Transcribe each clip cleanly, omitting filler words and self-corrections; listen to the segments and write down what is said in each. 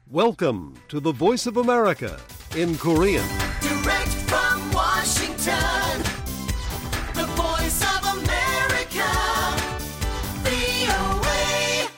Welcome to the Voice of America in Korean. Direct from Washington, the Voice of America, VOA.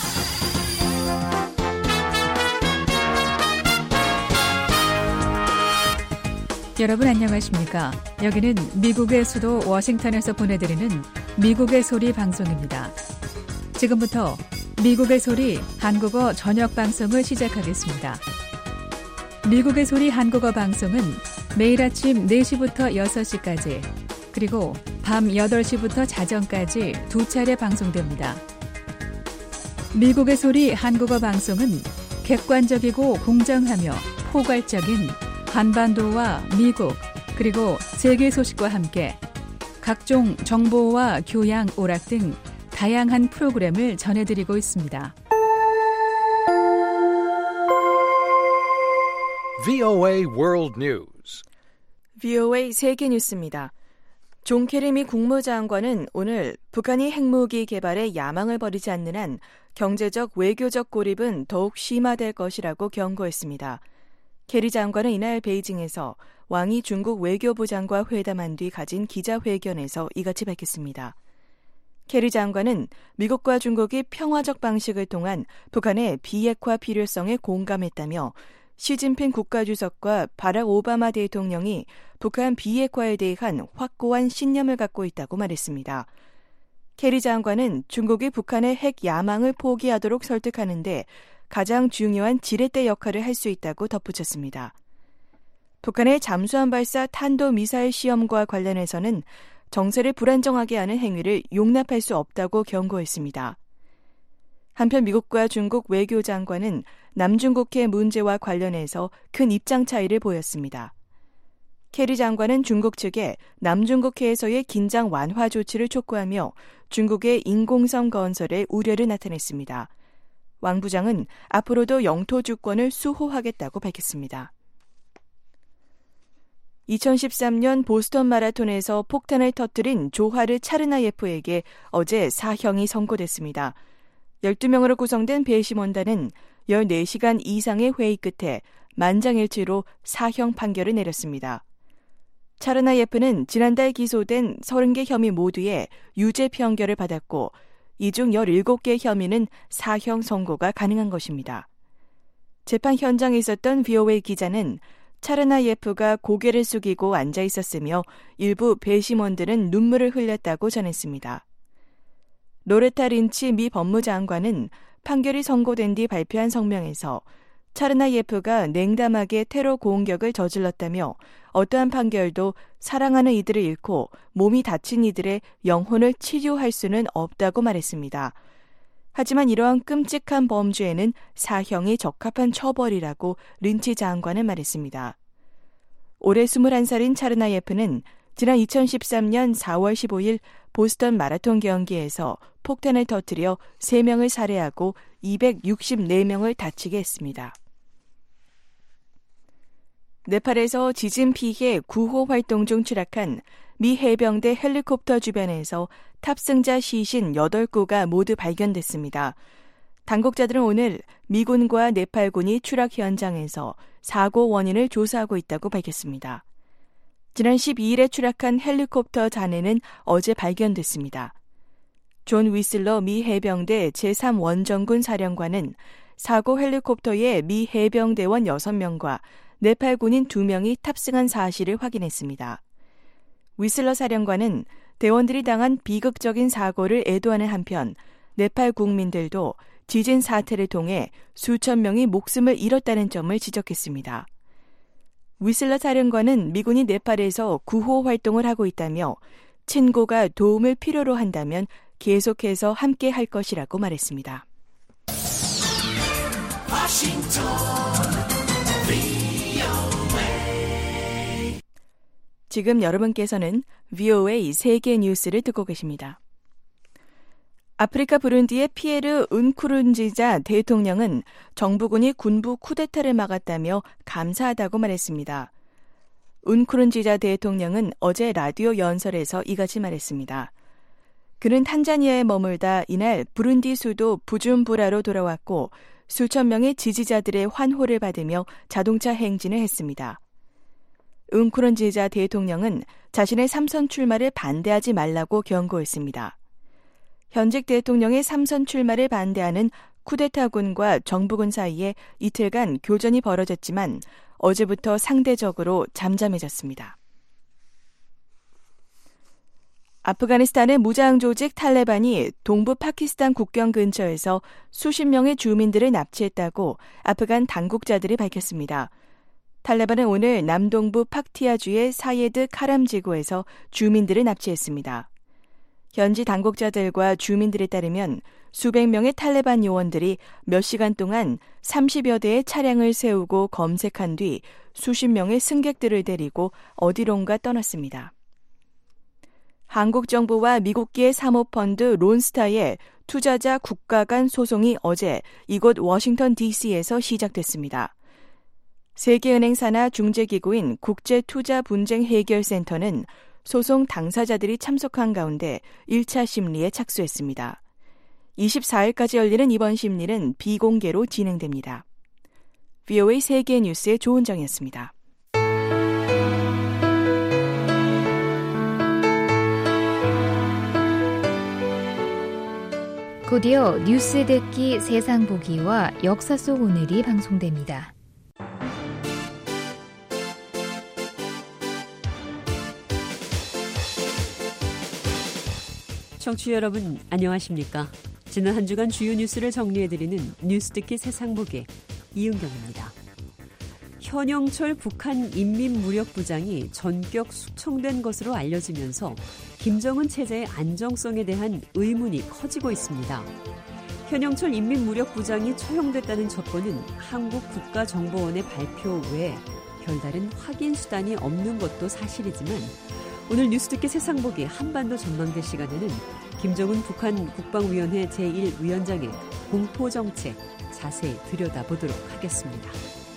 여러분 안녕하십니까? 여기는 미국의 수도 워싱턴에서 보내드리는 미국의 소리 방송입니다. 지금부터 미국의 소리 한국어 저녁 방송을 시작하겠습니다. 미국의 소리 한국어 방송은 매일 아침 4시부터 6시까지 그리고 밤 8시부터 자정까지 두 차례 방송됩니다. 미국의 소리 한국어 방송은 객관적이고 공정하며 포괄적인 한반도와 미국 그리고 세계 소식과 함께 각종 정보와 교양, 오락 등 다양한 프로그램을 전해드리고 있습니다. VOA World News. VOA 세계 뉴스입니다. 존 케리 미 국무장관은 오늘 북한이 핵무기 개발에 야망을 버리지 않는 한 경제적, 외교적 고립은 더욱 심화될 것이라고 경고했습니다. 케리 장관은 이날 베이징에서 왕이 중국 외교부장과 회담한 뒤 가진 기자회견에서 이같이 밝혔습니다. 케리 장관은 미국과 중국이 평화적 방식을 통한 북한의 비핵화 필요성에 공감했다며 시진핑 국가주석과 바락 오바마 대통령이 북한 비핵화에 대한 확고한 신념을 갖고 있다고 말했습니다. 케리 장관은 중국이 북한의 핵 야망을 포기하도록 설득하는 데 가장 중요한 지렛대 역할을 할 수 있다고 덧붙였습니다. 북한의 잠수함 발사 탄도미사일 시험과 관련해서는 정세를 불안정하게 하는 행위를 용납할 수 없다고 경고했습니다. 한편 미국과 중국 외교장관은 남중국해 문제와 관련해서 큰 입장 차이를 보였습니다. 케리 장관은 중국 측에 남중국해에서의 긴장 완화 조치를 촉구하며 중국의 인공섬 건설에 우려를 나타냈습니다. 왕 부장은 앞으로도 영토 주권을 수호하겠다고 밝혔습니다. 2013년 보스턴 마라톤에서 폭탄을 터뜨린 조하르 차르나예프에게 어제 사형이 선고됐습니다. 12명으로 구성된 배심원단은 14시간 이상의 회의 끝에 만장일치로 사형 판결을 내렸습니다. 차르나예프는 지난달 기소된 30개 혐의 모두에 유죄 판결을 받았고 이 중 17개 혐의는 사형 선고가 가능한 것입니다. 재판 현장에 있었던 VOA 기자는 차르나예프가 고개를 숙이고 앉아 있었으며 일부 배심원들은 눈물을 흘렸다고 전했습니다. 로레타 린치 미 법무장관은 판결이 선고된 뒤 발표한 성명에서 차르나예프가 냉담하게 테러 공격을 저질렀다며 어떠한 판결도 사랑하는 이들을 잃고 몸이 다친 이들의 영혼을 치료할 수는 없다고 말했습니다. 하지만 이러한 끔찍한 범죄에는 사형이 적합한 처벌이라고 린치 장관은 말했습니다. 올해 21살인 차르나예프는 지난 2013년 4월 15일 보스턴 마라톤 경기에서 폭탄을 터뜨려 3명을 살해하고 264명을 다치게 했습니다. 네팔에서 지진 피해 구호 활동 중 추락한 미 해병대 헬리콥터 주변에서 탑승자 시신 8구가 모두 발견됐습니다. 당국자들은 오늘 미군과 네팔군이 추락 현장에서 사고 원인을 조사하고 있다고 밝혔습니다. 지난 12일에 추락한 헬리콥터 잔해는 어제 발견됐습니다. 존 위슬러 미 해병대 제3원정군 사령관은 사고 헬리콥터에 미 해병대원 6명과 네팔 군인 2명이 탑승한 사실을 확인했습니다. 위슬러 사령관은 대원들이 당한 비극적인 사고를 애도하는 한편 네팔 국민들도 지진 사태를 통해 수천 명이 목숨을 잃었다는 점을 지적했습니다. 위슬러 사령관은 미군이 네팔에서 구호 활동을 하고 있다며 친구가 도움을 필요로 한다면 계속해서 함께 할 것이라고 말했습니다. 지금 여러분께서는 VOA 세계 뉴스를 듣고 계십니다. 아프리카 부룬디의 피에르 은쿠룬지자 대통령은 정부군이 군부 쿠데타를 막았다며 감사하다고 말했습니다. 은쿠룬지자 대통령은 어제 라디오 연설에서 이같이 말했습니다. 그는 탄자니아에 머물다 이날 부룬디 수도 부줌부라로 돌아왔고 수천 명의 지지자들의 환호를 받으며 자동차 행진을 했습니다. 응쿠른지자 대통령은 자신의 3선 출마를 반대하지 말라고 경고했습니다. 현직 대통령의 3선 출마를 반대하는 쿠데타군과 정부군 사이에 이틀간 교전이 벌어졌지만 어제부터 상대적으로 잠잠해졌습니다. 아프가니스탄의 무장 조직 탈레반이 동부 파키스탄 국경 근처에서 수십 명의 주민들을 납치했다고 아프간 당국자들이 밝혔습니다. 탈레반은 오늘 남동부 팍티아주의 사예드 카람 지구에서 주민들을 납치했습니다. 현지 당국자들과 주민들에 따르면 수백 명의 탈레반 요원들이 몇 시간 동안 30여 대의 차량을 세우고 검색한 뒤 수십 명의 승객들을 데리고 어디론가 떠났습니다. 한국 정부와 미국계 사모펀드 론스타의 투자자 국가 간 소송이 어제 이곳 워싱턴 DC에서 시작됐습니다. 세계은행 산하 중재기구인 국제투자분쟁해결센터는 소송 당사자들이 참석한 가운데 1차 심리에 착수했습니다. 24일까지 열리는 이번 심리는 비공개로 진행됩니다. VOA 세계 뉴스의 조은정이었습니다. 곧이어 뉴스 듣기 세상 보기와 역사 속 오늘이 방송됩니다. 청취자 여러분 안녕하십니까? 지난 한 주간 주요 뉴스를 정리해드리는 뉴스 듣기 세상 보기 이은경입니다. 현영철 북한 인민무력부장이 전격 숙청된 것으로 알려지면서 김정은 체제의 안정성에 대한 의문이 커지고 있습니다. 현영철 인민무력부장이 처형됐다는 첩보는 한국국가정보원의 발표 외에 별다른 확인 수단이 없는 것도 사실이지만 오늘 뉴스 듣기 세상 보기 한반도 전망대 시간에는 김정은 북한 국방위원회 제1위원장의 공포정책 자세히 들여다보도록 하겠습니다.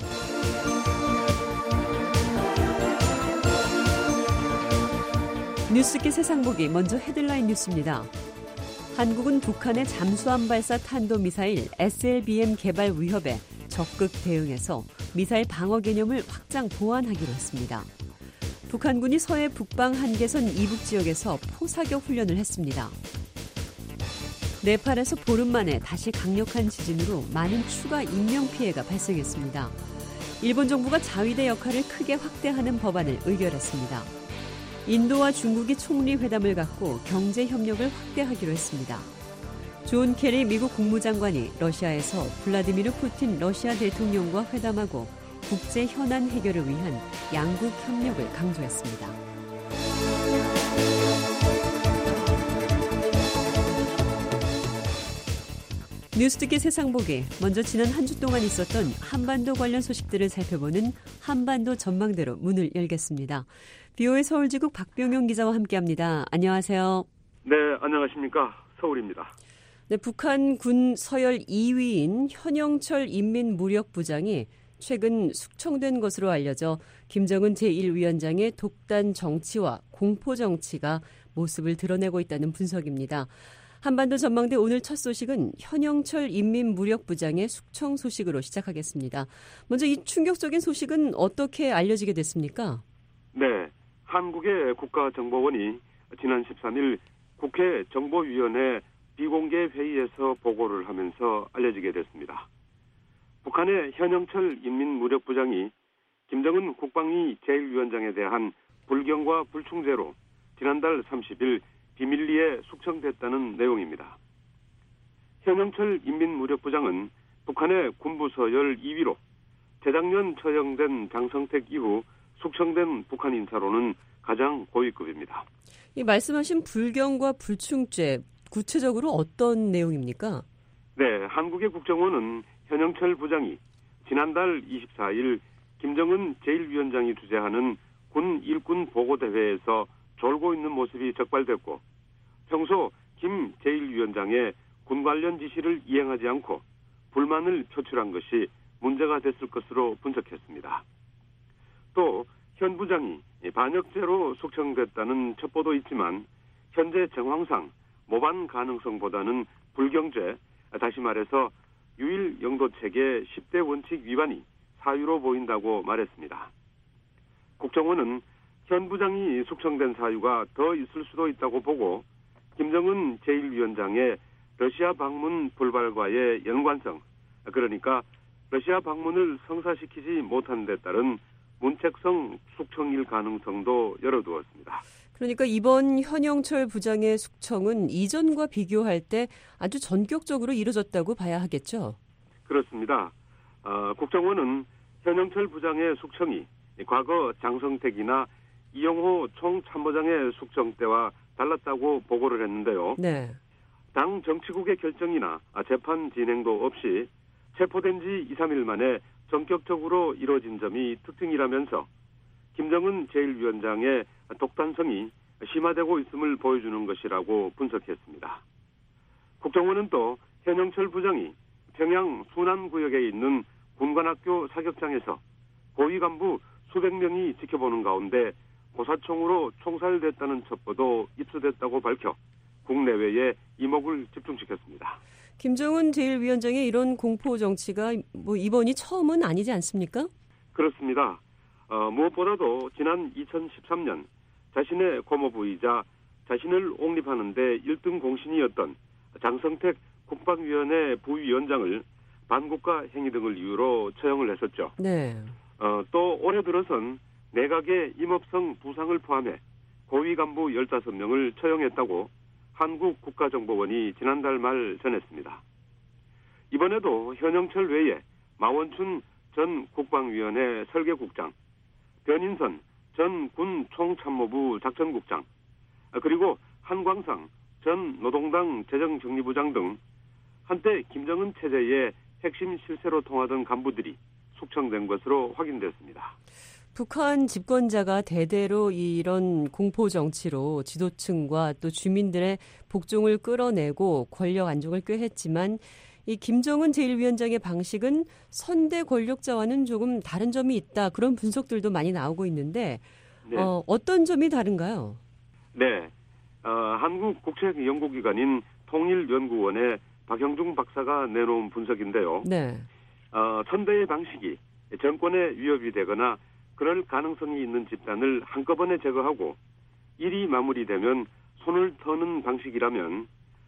뉴스 듣기 세상 보기 먼저 헤드라인 뉴스입니다. 한국은 북한의 잠수함 발사 탄도미사일 SLBM 개발 위협에 적극 대응해서 미사일 방어 개념을 확장 보완하기로 했습니다. 북한군이 서해 북방 한계선 이북 지역에서 포사격 훈련을 했습니다. 네팔에서 보름 만에 다시 강력한 지진으로 많은 추가 인명피해가 발생했습니다. 일본 정부가 자위대 역할을 크게 확대하는 법안을 의결했습니다. 인도와 중국이 총리 회담을 갖고 경제 협력을 확대하기로 했습니다. 존 케리 미국 국무장관이 러시아에서 블라디미르 푸틴 러시아 대통령과 회담하고 국제 현안 해결을 위한 양국 협력을 강조했습니다. 뉴스 듣기 세상 보기 먼저 지난 한 주 동안 있었던 한반도 관련 소식들을 살펴보는 한반도 전망대로 문을 열겠습니다. VOA 서울지국 박병용 기자와 함께합니다. 안녕하세요. 네, 안녕하십니까. 서울입니다. 네, 북한 군 서열 2위인 현영철 인민무력부장이 최근 숙청된 것으로 알려져 김정은 제1위원장의 독단 정치와 공포 정치가 모습을 드러내고 있다는 분석입니다. 한반도 전망대 오늘 첫 소식은 현영철 인민무력부장의 숙청 소식으로 시작하겠습니다. 먼저 이 충격적인 소식은 어떻게 알려지게 됐습니까? 네, 한국의 국가정보원이 지난 13일 국회 정보위원회 비공개 회의에서 보고를 하면서 알려지게 됐습니다. 북한의 현영철 인민무력부장이 김정은 국방위 제1위원장에 대한 불경과 불충죄로 지난달 30일 비밀리에 숙청됐다는 내용입니다. 현영철 인민무력부장은 북한의 군부서열 2위로 재작년 처형된 장성택 이후 숙청된 북한 인사로는 가장 고위급입니다. 이 말씀하신 불경과 불충죄, 구체적으로 어떤 내용입니까? 네, 한국의 국정원은 현영철 부장이 지난달 24일 김정은 제1위원장이 주재하는 군 일군 보고대회에서 졸고 있는 모습이 적발됐고 평소 김 제1위원장의 군 관련 지시를 이행하지 않고 불만을 표출한 것이 문제가 됐을 것으로 분석했습니다. 또 현 부장이 반역죄로 숙청됐다는 첩보도 있지만 현재 정황상 모반 가능성보다는 불경죄, 다시 말해서 유일 영도 체계 10대 원칙 위반이 사유로 보인다고 말했습니다. 국정원은 현 부장이 숙청된 사유가 더 있을 수도 있다고 보고 김정은 제1위원장의 러시아 방문 불발과의 연관성, 그러니까 러시아 방문을 성사시키지 못한 데 따른 문책성 숙청일 가능성도 열어두었습니다. 그러니까 이번 현영철 부장의 숙청은 이전과 비교할 때 아주 전격적으로 이루어졌다고 봐야 하겠죠? 그렇습니다. 국정원은 현영철 부장의 숙청이 과거 장성택이나 이영호 총참모장의 숙청 때와 달랐다고 보고를 했는데요. 네. 당 정치국의 결정이나 재판 진행도 없이 체포된 지 2, 3일 만에 전격적으로 이루어진 점이 특징이라면서 김정은 제1위원장의 독단성이 심화되고 있음을 보여주는 것이라고 분석했습니다. 국정원은 또 현영철 부장이 평양 순안구역에 있는 군관학교 사격장에서 고위 간부 수백 명이 지켜보는 가운데 고사총으로 총살됐다는 첩보도 입수됐다고 밝혀 국내외에 이목을 집중시켰습니다. 김정은 제1위원장의 이런 공포 정치가 이번이 처음은 아니지 않습니까? 그렇습니다. 무엇보다도 지난 2013년 자신의 고모부이자 자신을 옹립하는 데 1등 공신이었던 장성택 국방위원회 부위원장을 반국가 행위 등을 이유로 처형을 했었죠. 네. 또 올해 들어선 내각의 임업성 부상을 포함해 고위 간부 15명을 처형했다고 한국국가정보원이 지난달 말 전했습니다. 이번에도 현영철 외에 마원춘 전 국방위원회 설계국장, 변인선 전 군 총참모부 작전국장, 그리고 한광상 전 노동당 재정정리부장 등 한때 김정은 체제의 핵심 실세로 통하던 간부들이 숙청된 것으로 확인됐습니다. 북한 집권자가 대대로 이런 공포 정치로 지도층과 또 주민들의 복종을 끌어내고 권력 안정을 꾀했지만 이 김정은 제1위원장의 방식은 선대 권력자와는 조금 다른 점이 있다. 그런 분석들도 많이 나오고 있는데 네. 어떤 점이 다른가요? 네. 한국 국책연구기관인 통일연구원의 박형중 박사가 내놓은 분석인데요. 네. 선대의 방식이 정권에 위협이 되거나 그럴 가능성이 있는 집단을 한꺼번에 제거하고 일이 마무리되면 손을 터는 방식이라면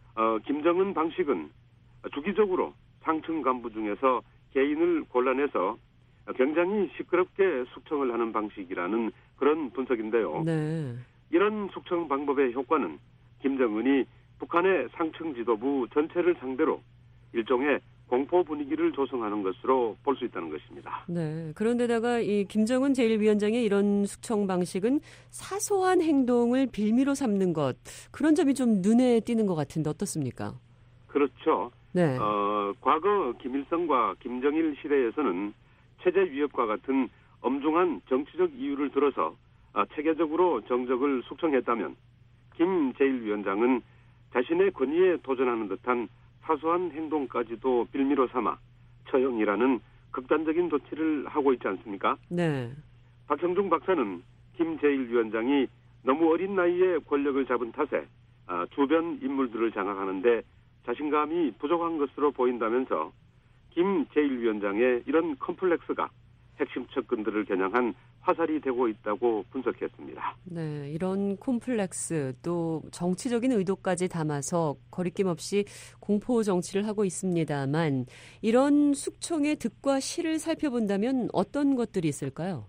김정은 방식은 주기적으로 상층 간부 중에서 개인을 골라내서 굉장히 시끄럽게 숙청을 하는 방식이라는 그런 분석인데요. 네. 이런 숙청 방법의 효과는 김정은이 북한의 상층 지도부 전체를 상대로 일종의 공포 분위기를 조성하는 것으로 볼 수 있다는 것입니다. 네. 그런데다가 이 김정은 제1위원장의 이런 숙청 방식은 사소한 행동을 빌미로 삼는 것, 그런 점이 좀 눈에 띄는 것 같은데 어떻습니까? 그렇죠. 네. 과거 김일성과 김정일 시대에서는 체제 위협과 같은 엄중한 정치적 이유를 들어서 체계적으로 정적을 숙청했다면 김 제1위원장은 자신의 권위에 도전하는 듯한 사소한 행동까지도 빌미로 삼아 처형이라는 극단적인 조치를 하고 있지 않습니까? 네. 박형중 박사는 김 제1위원장이 너무 어린 나이에 권력을 잡은 탓에 주변 인물들을 장악하는데 자신감이 부족한 것으로 보인다면서 김 제1위원장의 이런 컴플렉스가 핵심 측근들을 겨냥한 화살이 되고 있다고 분석했습니다. 네, 이런 콤플렉스 또 정치적인 의도까지 담아서 거리낌 없이 공포 정치를 하고 있습니다만 이런 숙청의 득과 실을 살펴본다면 어떤 것들이 있을까요?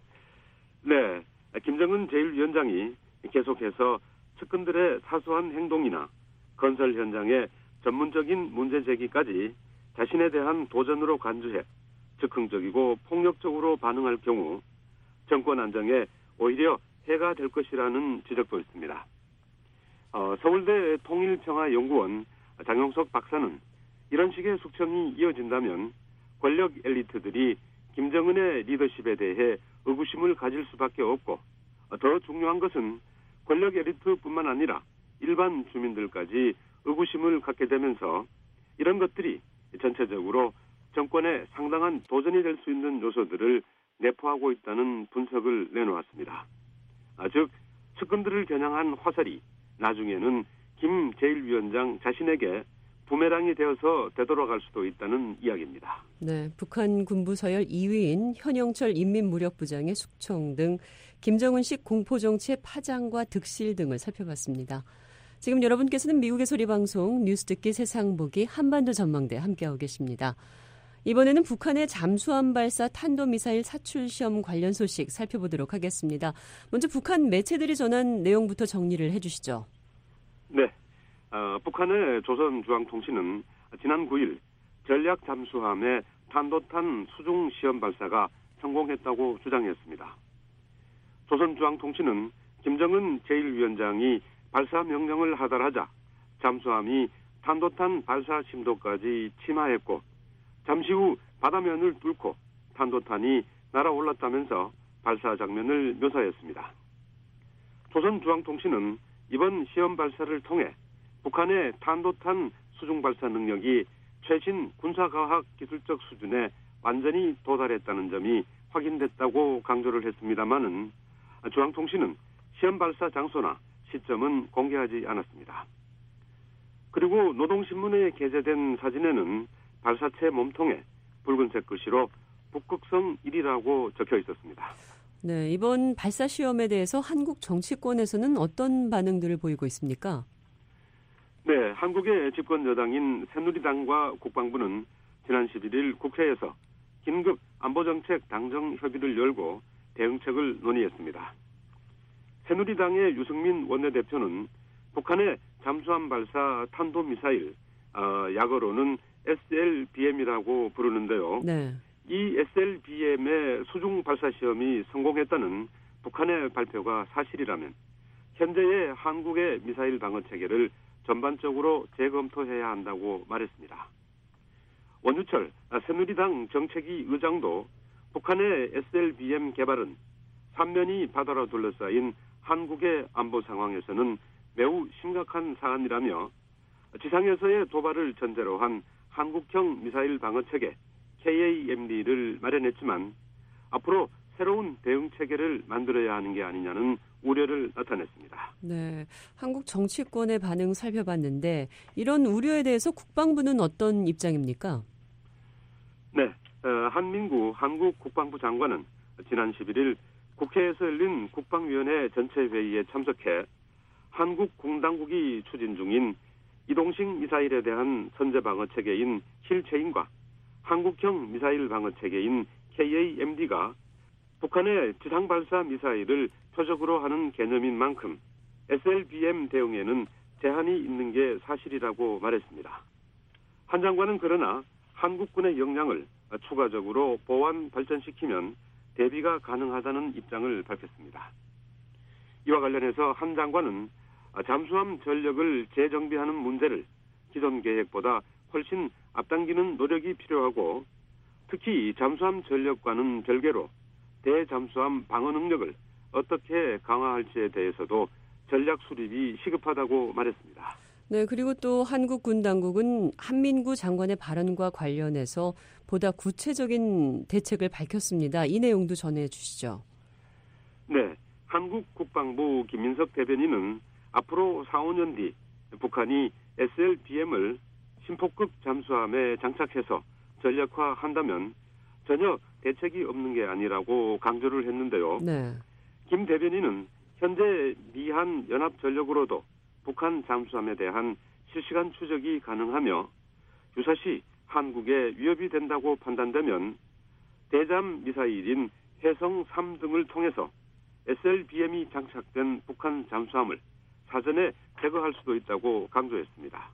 네, 김정은 제1위원장이 계속해서 측근들의 사소한 행동이나 건설 현장의 전문적인 문제 제기까지 자신에 대한 도전으로 간주해 즉흥적이고 폭력적으로 반응할 경우 정권 안정에 오히려 해가 될 것이라는 지적도 있습니다. 서울대 통일평화연구원 장용석 박사는 이런 식의 숙청이 이어진다면 권력 엘리트들이 김정은의 리더십에 대해 의구심을 가질 수밖에 없고 더 중요한 것은 권력 엘리트뿐만 아니라 일반 주민들까지 의구심을 갖게 되면서 이런 것들이 전체적으로 정권에 상당한 도전이 될 수 있는 요소들을 내포하고 있다는 분석을 내놓았습니다. 즉 측근들을 겨냥한 화살이 나중에는 김 제1위원장 자신에게 부메랑이 되어서 되돌아갈 수도 있다는 이야기입니다. 네, 북한 군부 서열 2위인 현영철 인민무력부장의 숙청 등 김정은식 공포정치의 파장과 득실 등을 살펴봤습니다. 지금 여러분께서는 미국의 소리방송 뉴스 듣기 세상 보기 한반도 전망대 함께하고 계십니다. 이번에는 북한의 잠수함 발사 탄도미사일 사출 시험 관련 소식 살펴보도록 하겠습니다. 먼저 북한 매체들이 전한 내용부터 정리를 해주시죠. 네, 북한의 조선중앙통신은 지난 9일 전략 잠수함의 탄도탄 수중 시험 발사가 성공했다고 주장했습니다. 조선중앙통신은 김정은 제1위원장이 발사 명령을 하달하자 잠수함이 탄도탄 발사 심도까지 침하했고 잠시 후 바다면을 뚫고 탄도탄이 날아올랐다면서 발사 장면을 묘사했습니다. 조선중앙통신은 이번 시험 발사를 통해 북한의 탄도탄 수중 발사 능력이 최신 군사과학 기술적 수준에 완전히 도달했다는 점이 확인됐다고 강조를 했습니다마는 중앙통신은 시험 발사 장소나 시점은 공개하지 않았습니다. 그리고 노동신문에 게재된 사진에는 발사체 몸통에 붉은색 글씨로 북극성 1이라고 적혀 있었습니다. 네, 이번 발사 시험에 대해서 한국 정치권에서는 어떤 반응들을 보이고 있습니까? 네, 한국의 집권 여당인 새누리당과 국방부는 지난 11일 국회에서 긴급 안보정책 당정 협의를 열고 대응책을 논의했습니다. 새누리당의 유승민 원내대표는 북한의 잠수함 발사 탄도미사일, 약어로는 SLBM이라고 부르는데요. 네. 이 SLBM의 수중 발사 시험이 성공했다는 북한의 발표가 사실이라면 현재의 한국의 미사일 방어 체계를 전반적으로 재검토해야 한다고 말했습니다. 원유철 새누리당 정책위 의장도 북한의 SLBM 개발은 삼면이 바다로 둘러싸인 한국의 안보 상황에서는 매우 심각한 사안이라며 지상에서의 도발을 전제로 한 한국형 미사일 방어체계 KAMD를 마련했지만 앞으로 새로운 대응 체계를 만들어야 하는 게 아니냐는 우려를 나타냈습니다. 네, 한국 정치권의 반응 살펴봤는데 이런 우려에 대해서 국방부는 어떤 입장입니까? 네, 한민구 한국 국방부 장관은 지난 11일 국회에서 열린 국방위원회 전체 회의에 참석해 한국 공당국이 추진 중인 이동식 미사일에 대한 선제 방어 체계인 힐체인과 한국형 미사일 방어 체계인 KAMD가 북한의 지상 발사 미사일을 표적으로 하는 개념인 만큼 SLBM 대응에는 제한이 있는 게 사실이라고 말했습니다. 한 장관은 그러나 한국군의 역량을 추가적으로 보완 발전시키면 대비가 가능하다는 입장을 밝혔습니다. 이와 관련해서 한 장관은 잠수함 전력을 재정비하는 문제를 기존 계획보다 훨씬 앞당기는 노력이 필요하고 특히 잠수함 전력과는 별개로 대잠수함 방어 능력을 어떻게 강화할지에 대해서도 전략 수립이 시급하다고 말했습니다. 네, 그리고 또 한국 군 당국은 한민구 장관의 발언과 관련해서 보다 구체적인 대책을 밝혔습니다. 이 내용도 전해 주시죠. 네, 한국 국방부 김민석 대변인은 앞으로 4, 5년 뒤 북한이 SLBM을 심폭급 잠수함에 장착해서 전력화한다면 전혀 대책이 없는 게 아니라고 강조를 했는데요. 네. 김 대변인은 현재 미한 연합전력으로도 북한 잠수함에 대한 실시간 추적이 가능하며 유사시 한국에 위협이 된다고 판단되면 대잠 미사일인 해성-3 등을 통해서 SLBM이 장착된 북한 잠수함을 사전에 제거할 수도 있다고 강조했습니다.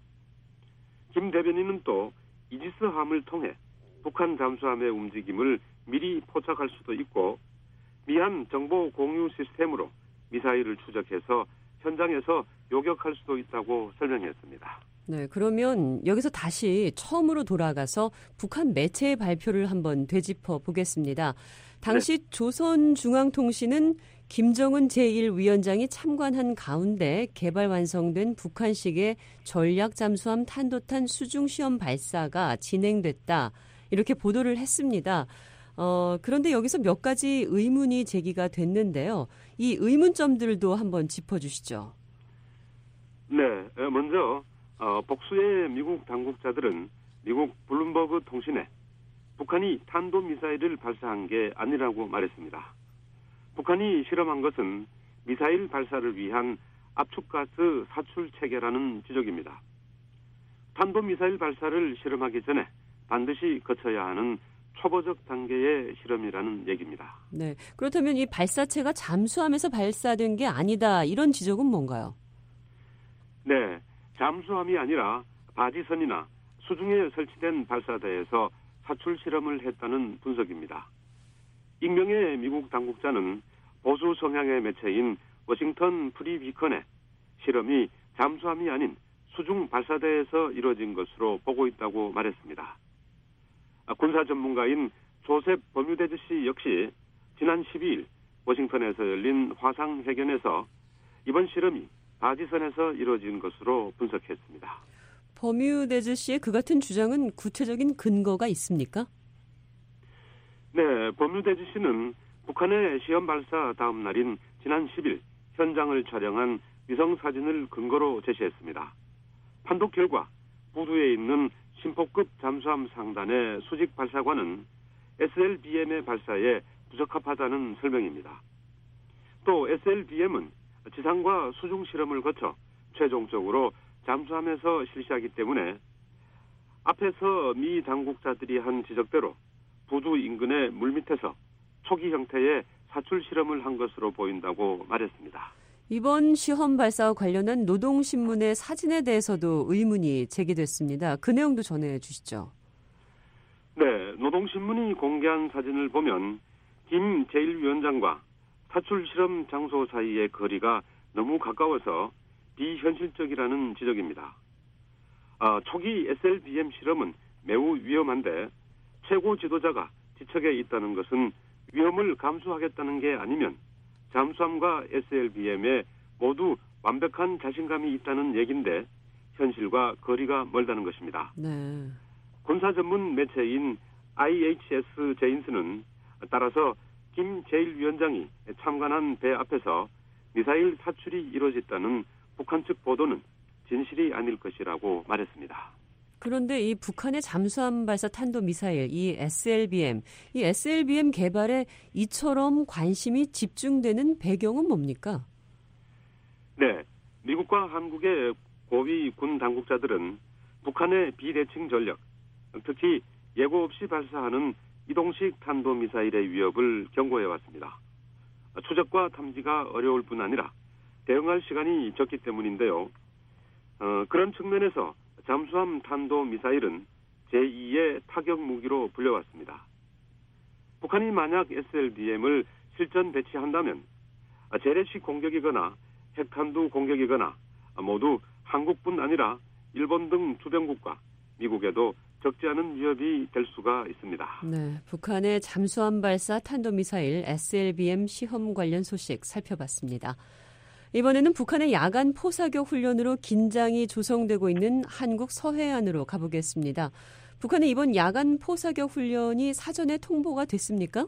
김 대변인은 또 이지스함을 통해 북한 잠수함의 움직임을 미리 포착할 수도 있고 미한 정보 공유 시스템으로 미사일을 추적해서 현장에서 요격할 수도 있다고 설명했습니다. 네, 그러면 여기서 다시 처음으로 돌아가서 북한 매체의 발표를 한번 되짚어 보겠습니다. 당시 네. 조선중앙통신은 김정은 제1위원장이 참관한 가운데 개발 완성된 북한식의 전략 잠수함 탄도탄 수중 시험 발사가 진행됐다. 이렇게 보도를 했습니다. 그런데 여기서 몇 가지 의문이 제기가 됐는데요. 이 의문점들도 한번 짚어주시죠. 네, 먼저 복수의 미국 당국자들은 미국 블룸버그 통신에 북한이 탄도미사일을 발사한 게 아니라고 말했습니다. 북한이 실험한 것은 미사일 발사를 위한 압축가스 사출 체계라는 지적입니다. 탄도미사일 발사를 실험하기 전에 반드시 거쳐야 하는 초보적 단계의 실험이라는 얘기입니다. 네, 그렇다면 이 발사체가 잠수함에서 발사된 게 아니다, 이런 지적은 뭔가요? 네, 잠수함이 아니라 바지선이나 수중에 설치된 발사대에서 사출 실험을 했다는 분석입니다. 익명의 미국 당국자는 보수 성향의 매체인 워싱턴 프리 비컨의 실험이 잠수함이 아닌 수중 발사대에서 이루어진 것으로 보고 있다고 말했습니다. 군사 전문가인 조셉 버뮤데즈 씨 역시 지난 12일 워싱턴에서 열린 화상회견에서 이번 실험이 바지선에서 이루어진 것으로 분석했습니다. 버뮤데즈 씨의 그 같은 주장은 구체적인 근거가 있습니까? 네, 버뮤데즈 씨는 북한의 시험 발사 다음 날인 지난 10일 현장을 촬영한 위성 사진을 근거로 제시했습니다. 판독 결과 부두에 있는 심포급 잠수함 상단의 수직 발사관은 SLBM의 발사에 부적합하다는 설명입니다. 또 SLBM은 지상과 수중 실험을 거쳐 최종적으로 잠수함에서 실시하기 때문에 앞에서 미 당국자들이 한 지적대로 부두 인근의 물밑에서 초기 형태의 사출 실험을 한 것으로 보인다고 말했습니다. 이번 시험 발사와 관련한 노동신문의 사진에 대해서도 의문이 제기됐습니다. 그 내용도 전해주시죠. 네, 노동신문이 공개한 사진을 보면 김 제1위원장과 사출 실험 장소 사이의 거리가 너무 가까워서 비현실적이라는 지적입니다. 초기 SLBM 실험은 매우 위험한데 최고 지도자가 지척에 있다는 것은 위험을 감수하겠다는 게 아니면 잠수함과 SLBM에 모두 완벽한 자신감이 있다는 얘기인데 현실과 거리가 멀다는 것입니다. 네. 군사 전문 매체인 IHS 제인스는 따라서 김 제1위원장이 참관한 배 앞에서 미사일 사출이 이루어졌다는 북한 측 보도는 진실이 아닐 것이라고 말했습니다. 그런데 이 북한의 잠수함 발사 탄도미사일, 이 SLBM 개발에 이처럼 관심이 집중되는 배경은 뭡니까? 네, 미국과 한국의 고위 군 당국자들은 북한의 비대칭 전력, 특히 예고 없이 발사하는 이동식 탄도미사일의 위협을 경고해왔습니다. 추적과 탐지가 어려울 뿐 아니라 대응할 시간이 적기 때문인데요. 그런 측면에서 잠수함 탄도미사일은 제2의 타격 무기로 불려왔습니다. 북한이 만약 SLBM을 실전 배치한다면 재래식 공격이거나 핵탄두 공격이거나 모두 한국뿐 아니라 일본 등 주변국과 미국에도 적지 않은 위협이 될 수가 있습니다. 네, 북한의 잠수함 발사 탄도미사일 SLBM 시험 관련 소식 살펴봤습니다. 이번에는 북한의 야간 포사격 훈련으로 긴장이 조성되고 있는 한국 서해안으로 가보겠습니다. 북한의 이번 야간 포사격 훈련이 사전에 통보가 됐습니까?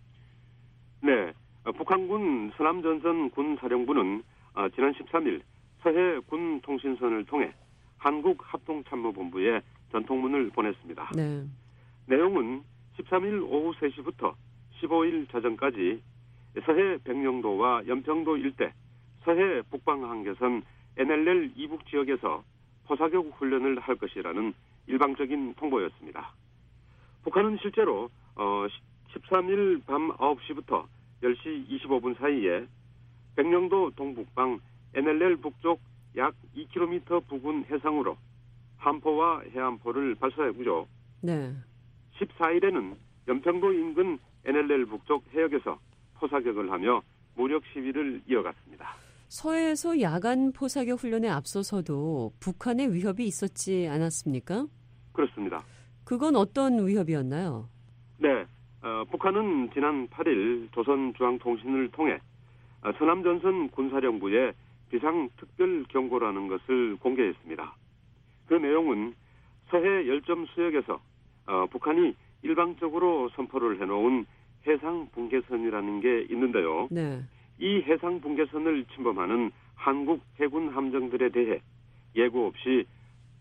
네, 북한군 서남전선 군사령부는 지난 13일 서해 군 통신선을 통해 한국합동참모본부에 전통문을 보냈습니다. 네. 내용은 13일 오후 3시부터 15일 저녁까지 서해 백령도와 연평도 일대 서해 북방한계선 NLL 이북 지역에서 포사격 훈련을 할 것이라는 일방적인 통보였습니다. 북한은 실제로 13일 밤 9시부터 10시 25분 사이에 백령도 동북방 NLL 북쪽 약 2km 부근 해상으로 함포와 해안포를 발사했고요. 네. 14일에는 연평도 인근 NLL 북쪽 해역에서 포사격을 하며 무력 시위를 이어갔습니다. 서해에서 야간 포사격 훈련에 앞서서도 북한의 위협이 있었지 않았습니까? 그렇습니다. 그건 어떤 위협이었나요? 네, 북한은 지난 8일 조선중앙통신을 통해 서남전선 군사령부에 비상특별경고라는 것을 공개했습니다. 그 내용은 서해 열점 수역에서 북한이 일방적으로 선포를 해놓은 해상붕괴선이라는 게 있는데요. 네. 이 해상붕괴선을 침범하는 한국 해군 함정들에 대해 예고 없이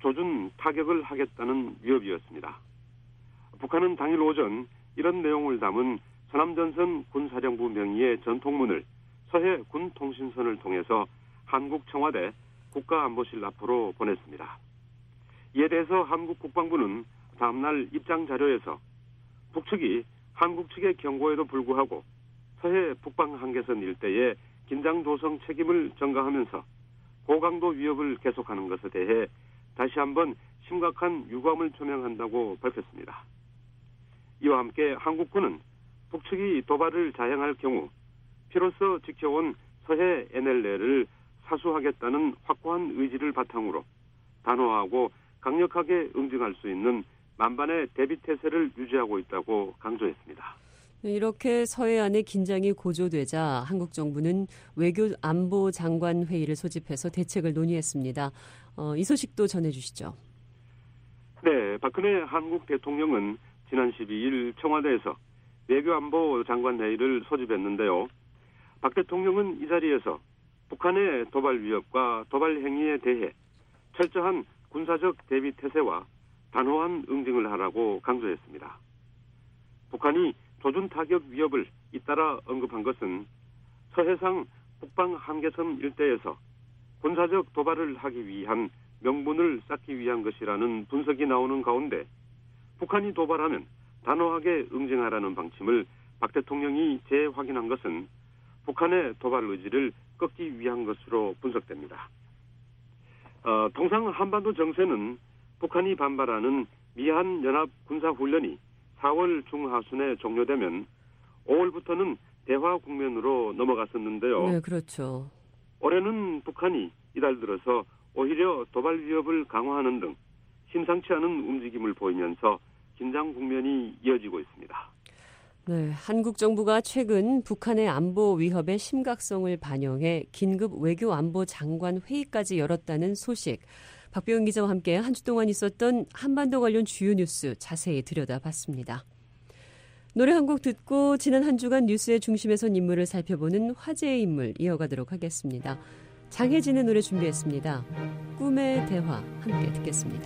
조준 타격을 하겠다는 위협이었습니다. 북한은 당일 오전 이런 내용을 담은 서남전선 군사령부 명의의 전통문을 서해 군통신선을 통해서 한국 청와대 국가안보실 앞으로 보냈습니다. 이에 대해서 한국 국방부는 다음날 입장 자료에서 북측이 한국 측의 경고에도 불구하고 서해 북방 한계선 일대의 긴장 조성 책임을 전가하면서 고강도 위협을 계속하는 것에 대해 다시 한번 심각한 유감을 표명한다고 밝혔습니다. 이와 함께 한국군은 북측이 도발을 자행할 경우 피로써 지켜온 서해 NLL을 사수하겠다는 확고한 의지를 바탕으로 단호하고 강력하게 응징할 수 있는 만반의 대비태세를 유지하고 있다고 강조했습니다. 이렇게 서해안의 긴장이 고조되자 한국 정부는 외교안보장관 회의를 소집해서 대책을 논의했습니다. 이 소식도 전해주시죠. 네, 박근혜 한국 대통령은 지난 12일 청와대에서 외교안보장관 회의를 소집했는데요. 박 대통령은 이 자리에서 북한의 도발 위협과 도발 행위에 대해 철저한 군사적 대비 태세와 단호한 응징을 하라고 강조했습니다. 북한이 조준 타격 위협을 잇따라 언급한 것은 서해상 북방 한계선 일대에서 군사적 도발을 하기 위한 명분을 쌓기 위한 것이라는 분석이 나오는 가운데 북한이 도발하면 단호하게 응징하라는 방침을 박 대통령이 재확인한 것은 북한의 도발 의지를 꺾기 위한 것으로 분석됩니다. 통상 한반도 정세는 북한이 반발하는 미한 연합 군사훈련이 4월 중하순에 종료되면 5월부터는 대화 국면으로 넘어갔었는데요. 네, 그렇죠. 올해는 북한이 이달 들어서 오히려 도발 위협을 강화하는 등 심상치 않은 움직임을 보이면서 긴장 국면이 이어지고 있습니다. 네, 한국 정부가 최근 북한의 안보 위협의 심각성을 반영해 긴급 외교안보장관 회의까지 열었다는 소식. 박병은 기자와 함께 한 주 동안 있었던 한반도 관련 주요 뉴스 자세히 들여다봤습니다. 노래 한 곡 듣고 지난 한 주간 뉴스의 중심에 선 인물을 살펴보는 화제의 인물 이어가도록 하겠습니다. 장혜진의 노래 준비했습니다. 꿈의 대화 함께 듣겠습니다.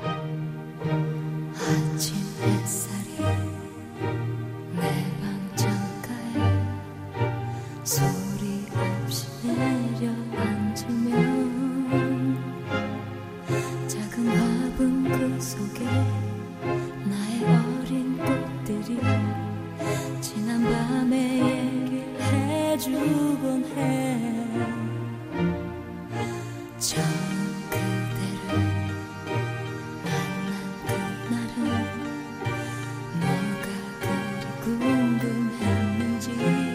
아침 햇살이 내 방 창가에 소리 없이 내려앉으면 작은 화분 그 속에 나의 어린 꽃들이 지난 밤에 얘기해주곤 해. 처음 그대를 만난 그날은 뭐가 그리 궁금했는지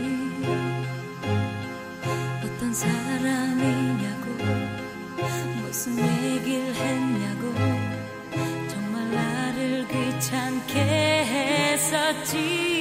어떤 사람이냐고 무슨 얘기를 했냐고 정말 나를 귀찮게 했었지.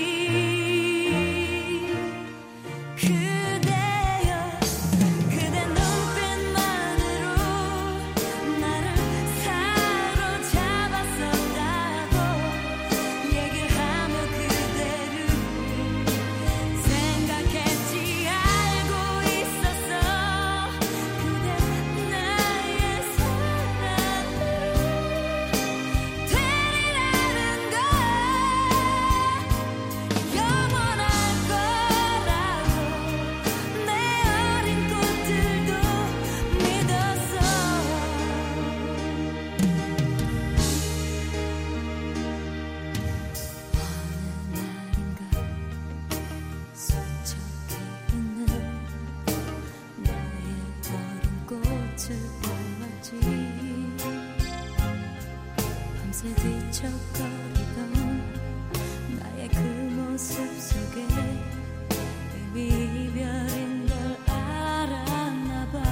밤새 뒤척거리던 나의 그 모습 속에 이미 이별인 걸 알았나 봐.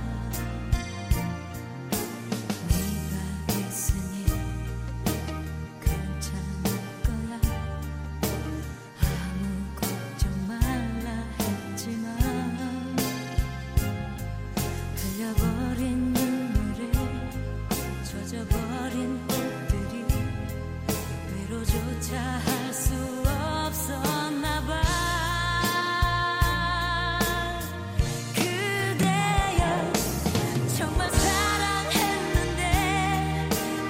네가 있으니 괜찮을 거야. 아무 걱정 말라 했지만 흘려버린 눈물에 젖어버린 꽃들이 위로조차 할 수 없었나 봐. 그대여 정말 사랑했는데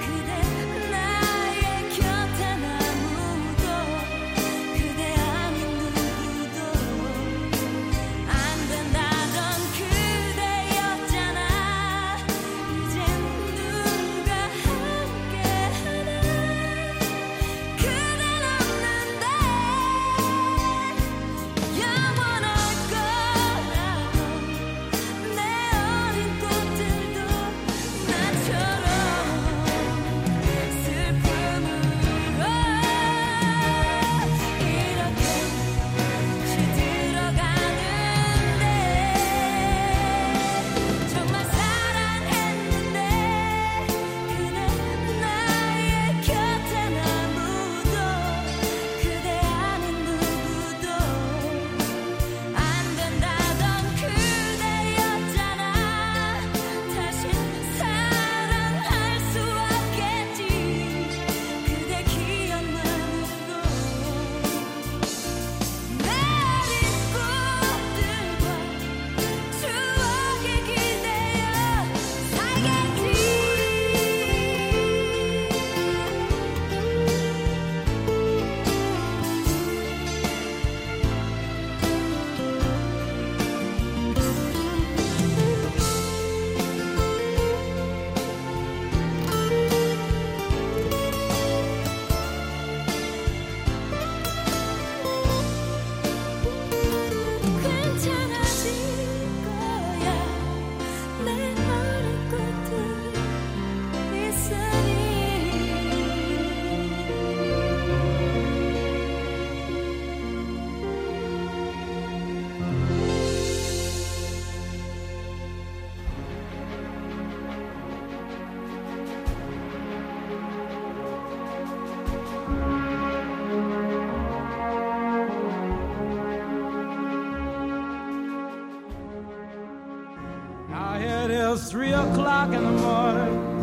till 3 o'clock in the morning.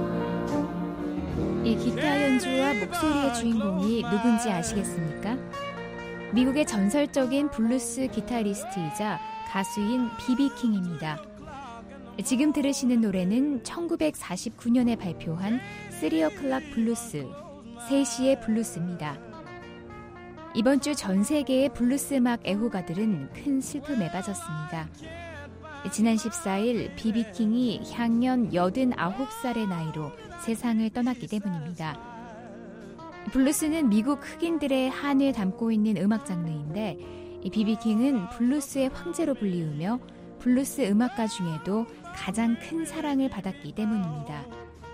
이 기타 연주와 목소리의 주인공이 누군지 아시겠습니까? 미국의 전설적인 블루스 기타리스트이자 가수인 비비킹입니다. 지금 들으시는 노래는 1949년에 발표한 3 o'clock 블루스, 3시의 블루스입니다. 이번 주 전 세계의 블루스 음악 애호가들은 큰 슬픔에 빠졌습니다. 지난 14일 비비킹이 향년 89살의 나이로 세상을 떠났기 때문입니다. 블루스는 미국 흑인들의 한을 담고 있는 음악 장르인데 이 비비킹은 블루스의 황제로 불리우며 블루스 음악가 중에도 가장 큰 사랑을 받았기 때문입니다.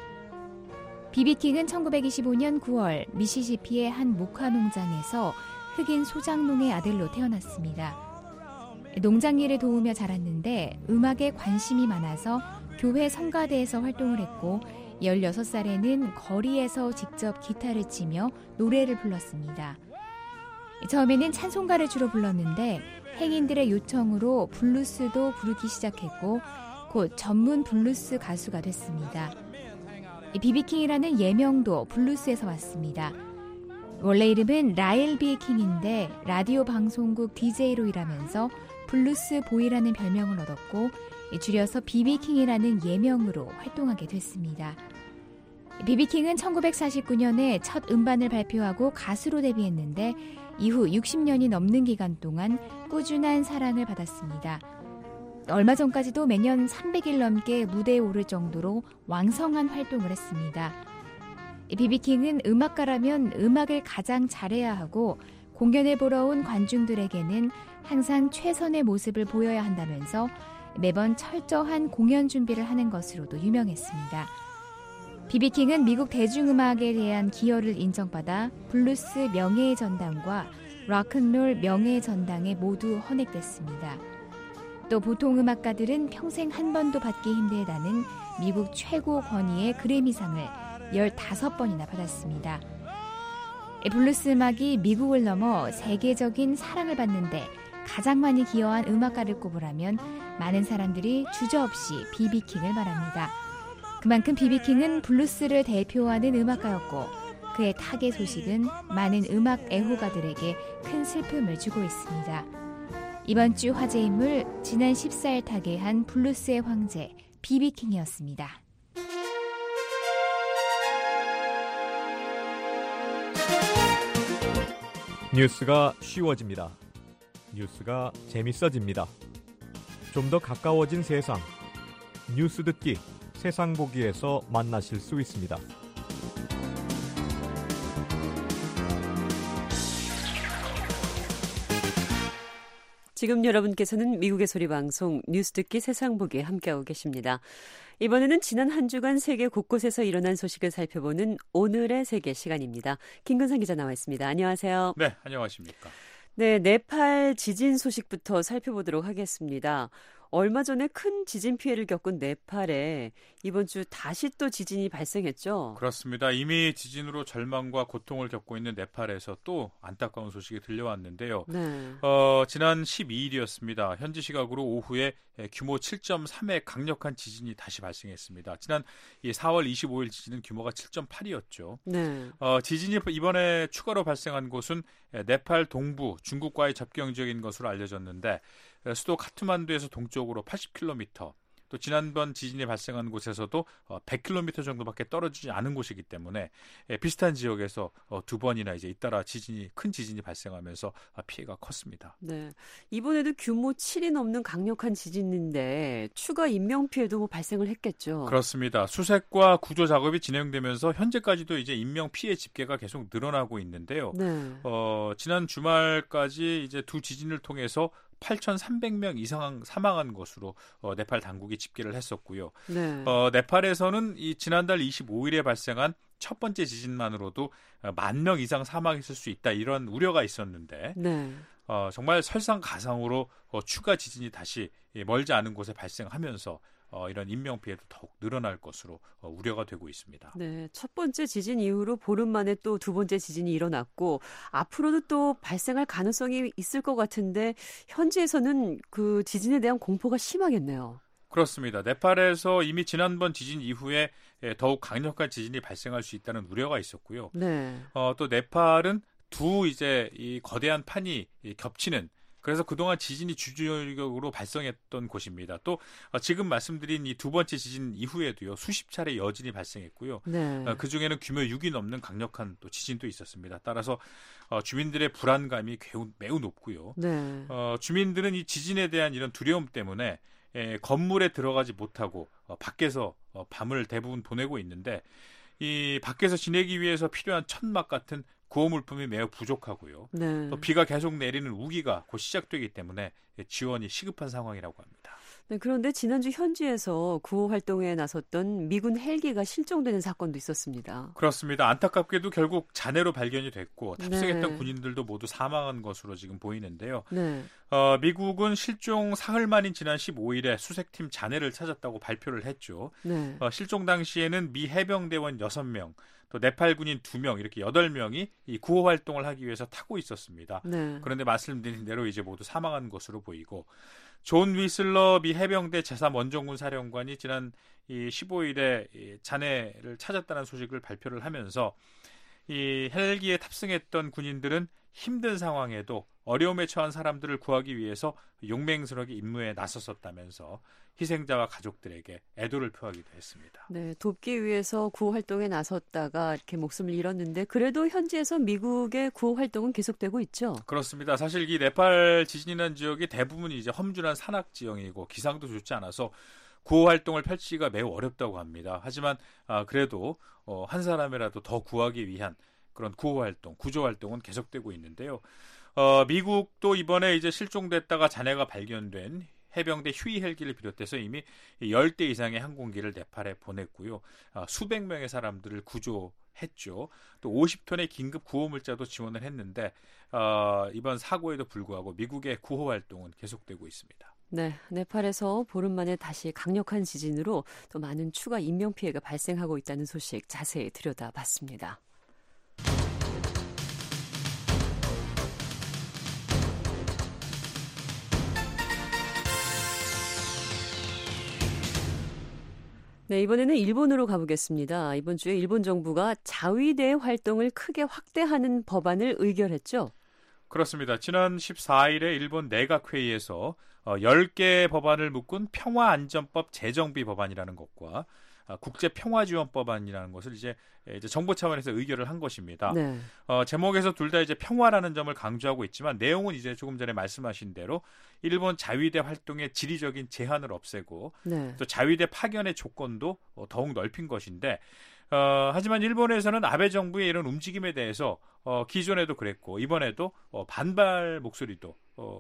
비비킹은 1925년 9월 미시시피의 한 목화 농장에서 흑인 소장농의 아들로 태어났습니다. 농장 일을 도우며 자랐는데 음악에 관심이 많아서 교회 성가대에서 활동을 했고 16살에는 거리에서 직접 기타를 치며 노래를 불렀습니다. 처음에는 찬송가를 주로 불렀는데 행인들의 요청으로 블루스도 부르기 시작했고 곧 전문 블루스 가수가 됐습니다. 비비킹이라는 예명도 블루스에서 왔습니다. 원래 이름은 라일 비 킹인데 라디오 방송국 DJ로 일하면서 블루스 보이라는 별명을 얻었고 줄여서 비비킹이라는 예명으로 활동하게 됐습니다. 비비킹은 1949년에 첫 음반을 발표하고 가수로 데뷔했는데 이후 60년이 넘는 기간 동안 꾸준한 사랑을 받았습니다. 얼마 전까지도 매년 300일 넘게 무대에 오를 정도로 왕성한 활동을 했습니다. 비비킹은 음악가라면 음악을 가장 잘해야 하고 공연을 보러 온 관중들에게는 항상 최선의 모습을 보여야 한다면서 매번 철저한 공연 준비를 하는 것으로도 유명했습니다. 비비킹은 미국 대중음악에 대한 기여를 인정받아 블루스 명예의 전당과 락앤롤 명예의 전당에 모두 헌액됐습니다. 또 보통 음악가들은 평생 한 번도 받기 힘들다는 미국 최고 권위의 그래미상을 15번이나 받았습니다. 블루스 음악이 미국을 넘어 세계적인 사랑을 받는데 가장 많이 기여한 음악가를 꼽으라면 많은 사람들이 주저없이 비비킹을 말합니다. 그만큼 비비킹은 블루스를 대표하는 음악가였고 그의 타계 소식은 많은 음악 애호가들에게 큰 슬픔을 주고 있습니다. 이번 주 화제 인물 지난 14일 타계한 블루스의 황제 비비킹이었습니다. 뉴스가 쉬워집니다. 뉴스가 재밌어집니다. 좀 더 가까워진 세상. 뉴스 듣기, 세상 보기에서 만나실 수 있습니다. 지금 여러분께서는 미국의 소리방송 뉴스 듣기 세상 보기에 함께하고 계십니다. 이번에는 지난 한 주간 세계 곳곳에서 일어난 소식을 살펴보는 오늘의 세계 시간입니다. 김근상 기자 나와 있습니다. 안녕하세요. 네, 안녕하십니까. 네, 네팔 지진 소식부터 살펴보도록 하겠습니다. 얼마 전에 큰 지진 피해를 겪은 네팔에 이번 주 다시 또 지진이 발생했죠? 그렇습니다. 이미 지진으로 절망과 고통을 겪고 있는 네팔에서 또 안타까운 소식이 들려왔는데요. 네. 지난 12일이었습니다. 현지 시각으로 오후에 규모 7.3의 강력한 지진이 다시 발생했습니다. 지난 4월 25일 지진은 규모가 7.8이었죠. 네. 지진이 이번에 추가로 발생한 곳은 네팔 동부 중국과의 접경 지역인 것으로 알려졌는데 수도 카트만두에서 동쪽으로 80km, 또 지난번 지진이 발생한 곳에서도 100km 정도밖에 떨어지지 않은 곳이기 때문에 비슷한 지역에서 두 번이나 이제 잇따라 큰 지진이 발생하면서 피해가 컸습니다. 네, 이번에도 규모 7이 넘는 강력한 지진인데 추가 인명 피해도 발생을 했겠죠. 그렇습니다. 수색과 구조 작업이 진행되면서 현재까지도 이제 인명 피해 집계가 계속 늘어나고 있는데요. 네. 지난 주말까지 이제 두 지진을 통해서 8,300명 이상 사망한 것으로 네팔 당국이 집계를 했었고요. 네. 네팔에서는 지난달 25일에 발생한 첫 번째 지진만으로도 10,000명 이상 사망했을 수 있다, 이런 우려가 있었는데 네. 정말 설상가상으로 추가 지진이 다시 멀지 않은 곳에 발생하면서 이런 인명피해도 더욱 늘어날 것으로 우려가 되고 있습니다. 네, 첫 번째 지진 이후로 보름 만에 또 두 번째 지진이 일어났고 앞으로도 또 발생할 가능성이 있을 것 같은데 현지에서는 그 지진에 대한 공포가 심하겠네요. 그렇습니다. 네팔에서 이미 지난번 지진 이후에 더욱 강력한 지진이 발생할 수 있다는 우려가 있었고요. 네. 또 네팔은 두 이제 이 거대한 판이 겹치는, 그래서 그동안 지진이 주기적으로 발생했던 곳입니다. 또 지금 말씀드린 이 두 번째 지진 이후에도요, 수십 차례 여진이 발생했고요. 네. 그중에는 규모 6이 넘는 강력한 또 지진도 있었습니다. 따라서 주민들의 불안감이 매우 높고요. 네. 주민들은 이 지진에 대한 이런 두려움 때문에 건물에 들어가지 못하고 밖에서 밤을 대부분 보내고 있는데, 이 밖에서 지내기 위해서 필요한 천막 같은 구호물품이 매우 부족하고요. 네. 또 비가 계속 내리는 우기가 곧 시작되기 때문에 지원이 시급한 상황이라고 합니다. 네, 그런데 지난주 현지에서 구호 활동에 나섰던 미군 헬기가 실종되는 사건도 있었습니다. 그렇습니다. 안타깝게도 결국 잔해로 발견이 됐고 탑승했던 네. 군인들도 모두 사망한 것으로 지금 보이는데요. 네. 미국은 실종 사흘 만인 지난 15일에 수색팀 잔해를 찾았다고 발표를 했죠. 네. 실종 당시에는 미 해병대원 6명, 또 네팔 군인 2명, 이렇게 8명이 이 구호 활동을 하기 위해서 타고 있었습니다. 네. 그런데 말씀드린 대로 이제 모두 사망한 것으로 보이고, 존 위슬러 미 해병대 제3원정군 사령관이 지난 이 15일에 이 잔해를 찾았다는 소식을 발표를 하면서, 이 헬기에 탑승했던 군인들은 힘든 상황에도 어려움에 처한 사람들을 구하기 위해서 용맹스럽게 임무에 나섰었다면서 희생자와 가족들에게 애도를 표하기도 했습니다. 네, 돕기 위해서 구호 활동에 나섰다가 이렇게 목숨을 잃었는데 그래도 현지에서 미국의 구호 활동은 계속되고 있죠. 그렇습니다. 사실 이 네팔 지진이 난 지역이 대부분 이제 험준한 산악 지형이고 기상도 좋지 않아서 구호 활동을 펼치기가 매우 어렵다고 합니다. 하지만 그래도 한 사람이라도 더 구하기 위한 그런 구호 활동, 구조 활동은 계속되고 있는데요. 미국도 이번에 이제 실종됐다가 잔해가 발견된 해병대 휴이 헬기를 비롯해서 이미 10대 이상의 항공기를 네팔에 보냈고요. 수백 명의 사람들을 구조했죠. 또 50톤의 긴급 구호 물자도 지원을 했는데 이번 사고에도 불구하고 미국의 구호 활동은 계속되고 있습니다. 네, 네팔에서 보름 만에 다시 강력한 지진으로 또 많은 추가 인명피해가 발생하고 있다는 소식 자세히 들여다봤습니다. 네, 이번에는 일본으로 가보겠습니다. 이번 주에 일본 정부가 자위대 활동을 크게 확대하는 법안을 의결했죠? 그렇습니다. 지난 14일에 일본 내각회의에서 10개 법안을 묶은 평화안전법 재정비 법안이라는 것과 국제평화지원법안이라는 것을 이제 정부 차원에서 의결을 한 것입니다. 네. 제목에서 둘 다 이제 평화라는 점을 강조하고 있지만 내용은 이제 조금 전에 말씀하신 대로 일본 자위대 활동의 지리적인 제한을 없애고 네. 또 자위대 파견의 조건도 더욱 넓힌 것인데 하지만 일본에서는 아베 정부의 이런 움직임에 대해서 기존에도 그랬고 이번에도 반발 목소리도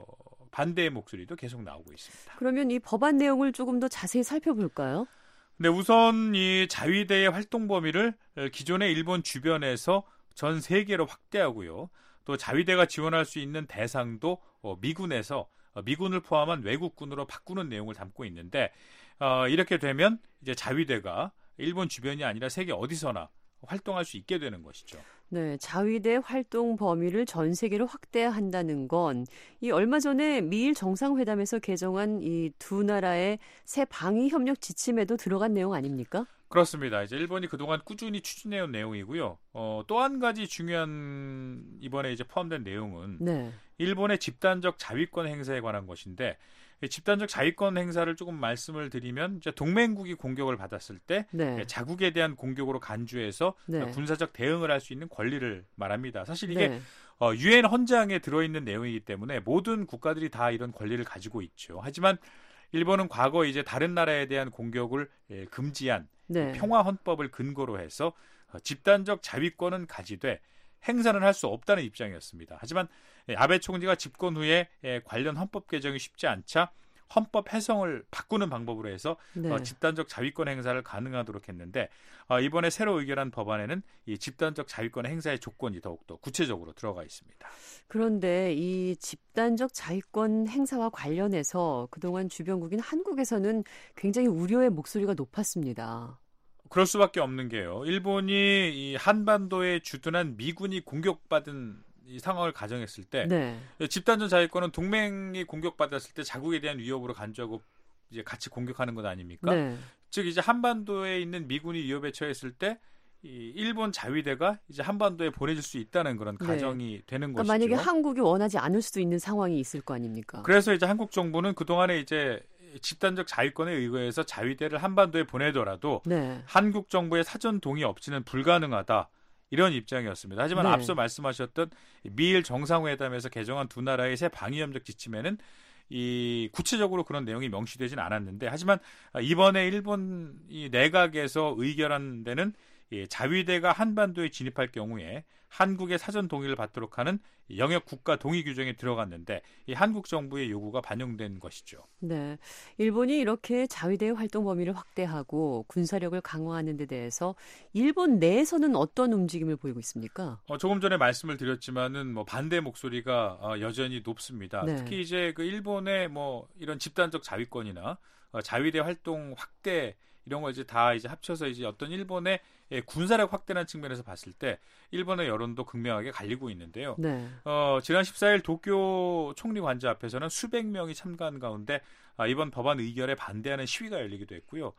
반대의 목소리도 계속 나오고 있습니다. 그러면 이 법안 내용을 조금 더 자세히 살펴볼까요? 네, 우선 이 자위대의 활동 범위를 기존의 일본 주변에서 전 세계로 확대하고요. 또 자위대가 지원할 수 있는 대상도 미군에서 미군을 포함한 외국군으로 바꾸는 내용을 담고 있는데 이렇게 되면 이제 자위대가 일본 주변이 아니라 세계 어디서나 활동할 수 있게 되는 것이죠. 네, 자위대 활동 범위를 전 세계로 확대한다는 건 이 얼마 전에 미일 정상회담에서 개정한 이 두 나라의 새 방위 협력 지침에도 들어간 내용 아닙니까? 그렇습니다. 이제 일본이 그동안 꾸준히 추진해온 내용이고요. 또 한 가지 중요한 이번에 이제 포함된 내용은 네. 일본의 집단적 자위권 행사에 관한 것인데 집단적 자위권 행사를 조금 말씀을 드리면 이제 동맹국이 공격을 받았을 때 네. 자국에 대한 공격으로 간주해서 네. 군사적 대응을 할 수 있는 권리를 말합니다. 사실 이게 네. 유엔 헌장에 들어있는 내용이기 때문에 모든 국가들이 다 이런 권리를 가지고 있죠. 하지만 일본은 과거 이제 다른 나라에 대한 공격을 금지한 네. 평화 헌법을 근거로 해서 집단적 자위권은 가지되 행사는 할 수 없다는 입장이었습니다. 하지만 아베 총리가 집권 후에 관련 헌법 개정이 쉽지 않자 헌법 해석을 바꾸는 방법으로 해서 네. 집단적 자위권 행사를 가능하도록 했는데 이번에 새로 의결한 법안에는 이 집단적 자위권 행사의 조건이 더욱더 구체적으로 들어가 있습니다. 그런데 이 집단적 자위권 행사와 관련해서 그동안 주변국인 한국에서는 굉장히 우려의 목소리가 높았습니다. 그럴 수밖에 없는 게요. 일본이 이 한반도에 주둔한 미군이 공격받은 이 상황을 가정했을 때 네. 집단적 자위권은 동맹이 공격받았을 때 자국에 대한 위협으로 간주하고 이제 같이 공격하는 것 아닙니까? 네. 즉 이제 한반도에 있는 미군이 위협에 처했을 때 이 일본 자위대가 이제 한반도에 보내질 수 있다는 그런 가정이 되는 그러니까 것이죠. 만약에 한국이 원하지 않을 수도 있는 상황이 있을 거 아닙니까? 그래서 이제 한국 정부는 그동안에 이제 집단적 자위권에 의거해서 자위대를 한반도에 보내더라도 네. 한국 정부의 사전 동의 없이는 불가능하다. 이런 입장이었습니다. 하지만 네. 앞서 말씀하셨던 미일 정상회담에서 개정한 두 나라의 새 방위협력 지침에는 이 구체적으로 그런 내용이 명시되진 않았는데, 하지만 이번에 일본 이 내각에서 의결한 데는 자위대가 한반도에 진입할 경우에 한국의 사전 동의를 받도록 하는 영역 국가 동의 규정에 들어갔는데 이 한국 정부의 요구가 반영된 것이죠. 네, 일본이 이렇게 자위대의 활동 범위를 확대하고 군사력을 강화하는 데 대해서 일본 내에서는 어떤 움직임을 보이고 있습니까? 조금 전에 말씀을 드렸지만은 뭐 반대 목소리가 여전히 높습니다. 네. 특히 이제 그 일본의 뭐 이런 집단적 자위권이나 자위대 활동 확대 이런 거 이제 다 이제 합쳐서 이제 어떤 일본의 군사력 확대라는 측면에서 봤을 때 일본의 여론도 극명하게 갈리고 있는데요. 네. 지난 14일 도쿄 총리 관저 앞에서는 수백 명이 참가한 가운데 이번 법안 의결에 반대하는 시위가 열리기도 했고요.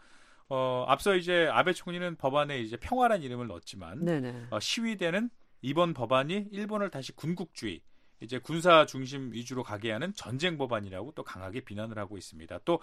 앞서 이제 아베 총리는 법안에 이제 평화란 이름을 넣었지만 시위대는 이번 법안이 일본을 다시 군국주의, 이제 군사 중심 위주로 가게 하는 전쟁 법안이라고 또 강하게 비난을 하고 있습니다. 또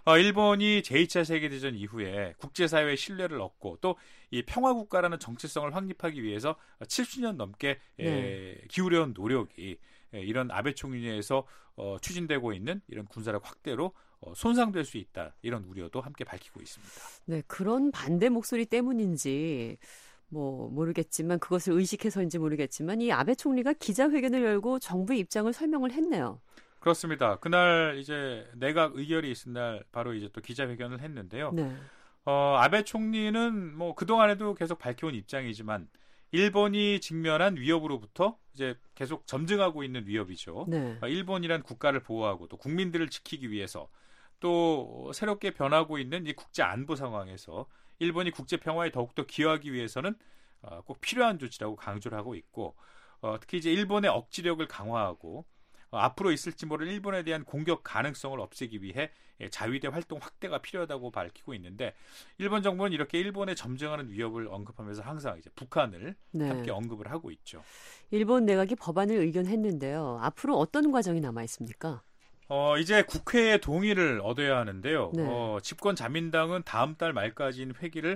일본이 제2차 세계대전 이후에 국제사회의 신뢰를 얻고 또 이 평화국가라는 정체성을 확립하기 위해서 70년 넘게 기울여온 노력이 이런 아베 총리에서 추진되고 있는 이런 군사력 확대로 손상될 수 있다. 이런 우려도 함께 밝히고 있습니다. 네, 그런 반대 목소리 때문인지 뭐 모르겠지만 그것을 의식해서인지 모르겠지만 이 아베 총리가 기자회견을 열고 정부의 입장을 설명을 했네요. 그렇습니다. 그날 이제 내각 의결이 있은 날 바로 이제 또 기자회견을 했는데요. 네. 아베 총리는 뭐 그동안에도 계속 밝혀온 입장이지만 일본이 직면한 위협으로부터 이제 계속 점증하고 있는 위협이죠. 네. 일본이란 국가를 보호하고 또 국민들을 지키기 위해서 또 새롭게 변하고 있는 이 국제 안보 상황에서 일본이 국제 평화에 더욱더 기여하기 위해서는 꼭 필요한 조치라고 강조를 하고 있고, 특히 이제 일본의 억지력을 강화하고 앞으로 있을지 모를 일본에 대한 공격 가능성을 없애기 위해 자위대 활동 확대가 필요하다고 밝히고 있는데, 일본 정부는 이렇게 일본에 점증하는 위협을 언급하면서 항상 이제 북한을 함께 언급을 하고 있죠. 일본 내각이 법안을 의견했는데요. 앞으로 어떤 과정이 남아 있습니까? 이제 국회의 동의를 얻어야 하는데요. 네. 집권 자민당은 다음 달 말까지인 회기를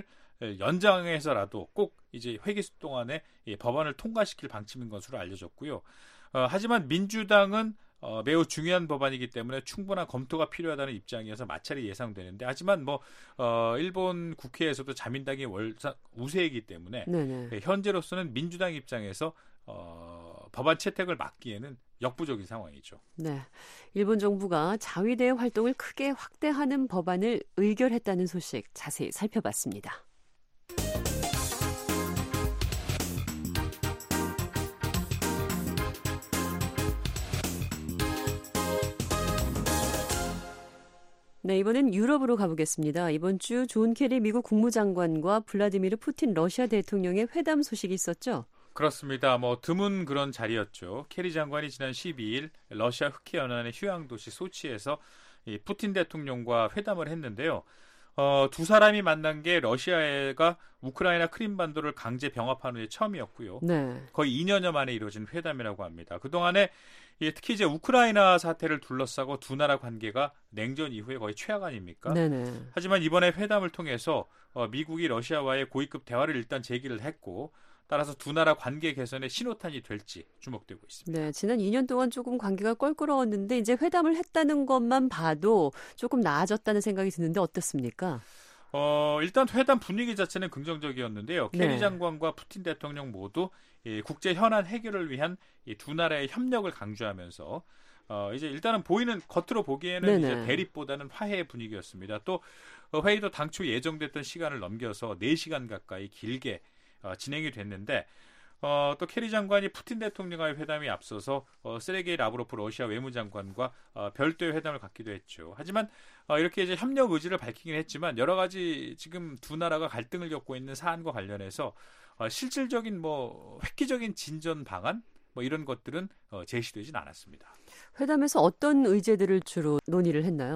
연장해서라도 꼭 이제 회기 동안에 법안을 통과시킬 방침인 것으로 알려졌고요. 하지만 민주당은 매우 중요한 법안이기 때문에 충분한 검토가 필요하다는 입장이어서 마찰이 예상되는데, 하지만 뭐 일본 국회에서도 자민당이 우세이기 때문에 현재로서는 민주당 입장에서 법안 채택을 막기에는 역부족인 상황이죠. 네, 일본 정부가 자위대의 활동을 크게 확대하는 법안을 의결했다는 소식 자세히 살펴봤습니다. 네, 이번엔 유럽으로 가보겠습니다. 이번 주 존 케리 미국 국무장관과 블라디미르 푸틴 러시아 대통령의 회담 소식이 있었죠? 그렇습니다. 뭐 드문 그런 자리였죠. 케리 장관이 지난 12일 러시아 흑해 연안의 휴양 도시 소치에서 이 푸틴 대통령과 회담을 했는데요. 두 사람이 만난 게 러시아가 우크라이나 크림반도를 강제 병합한 후에 처음이었고요. 거의 2년여 만에 이루어진 회담이라고 합니다. 그동안에 특히 이제 우크라이나 사태를 둘러싸고 두 나라 관계가 냉전 이후에 거의 최악 아닙니까? 하지만 이번에 회담을 통해서 미국이 러시아와의 고위급 대화를 일단 제기를 했고, 따라서 두 나라 관계 개선의 신호탄이 될지 주목되고 있습니다. 네, 지난 2년 동안 조금 관계가 껄끄러웠는데 이제 회담을 했다는 것만 봐도 조금 나아졌다는 생각이 드는데 어떻습니까? 일단 회담 분위기 자체는 긍정적이었는데요. 케리 장관과 푸틴 대통령 모두 국제 현안 해결을 위한 이 두 나라의 협력을 강조하면서 이제 일단은 겉으로 보기에는 이제 대립보다는 화해의 분위기였습니다. 또 회의도 당초 예정됐던 시간을 넘겨서 4시간 가까이 길게 진행이 됐는데, 또 케리 장관이 푸틴 대통령과의 회담에 앞서서 세르게이 라브로프 러시아 외무장관과 별도의 회담을 갖기도 했죠. 하지만 이렇게 이제 협력 의지를 밝히긴 했지만 여러 가지 지금 두 나라가 갈등을 겪고 있는 사안과 관련해서 실질적인 뭐 획기적인 진전 방안 뭐 이런 것들은 제시되진 않았습니다. 회담에서 어떤 의제들을 주로 논의를 했나요?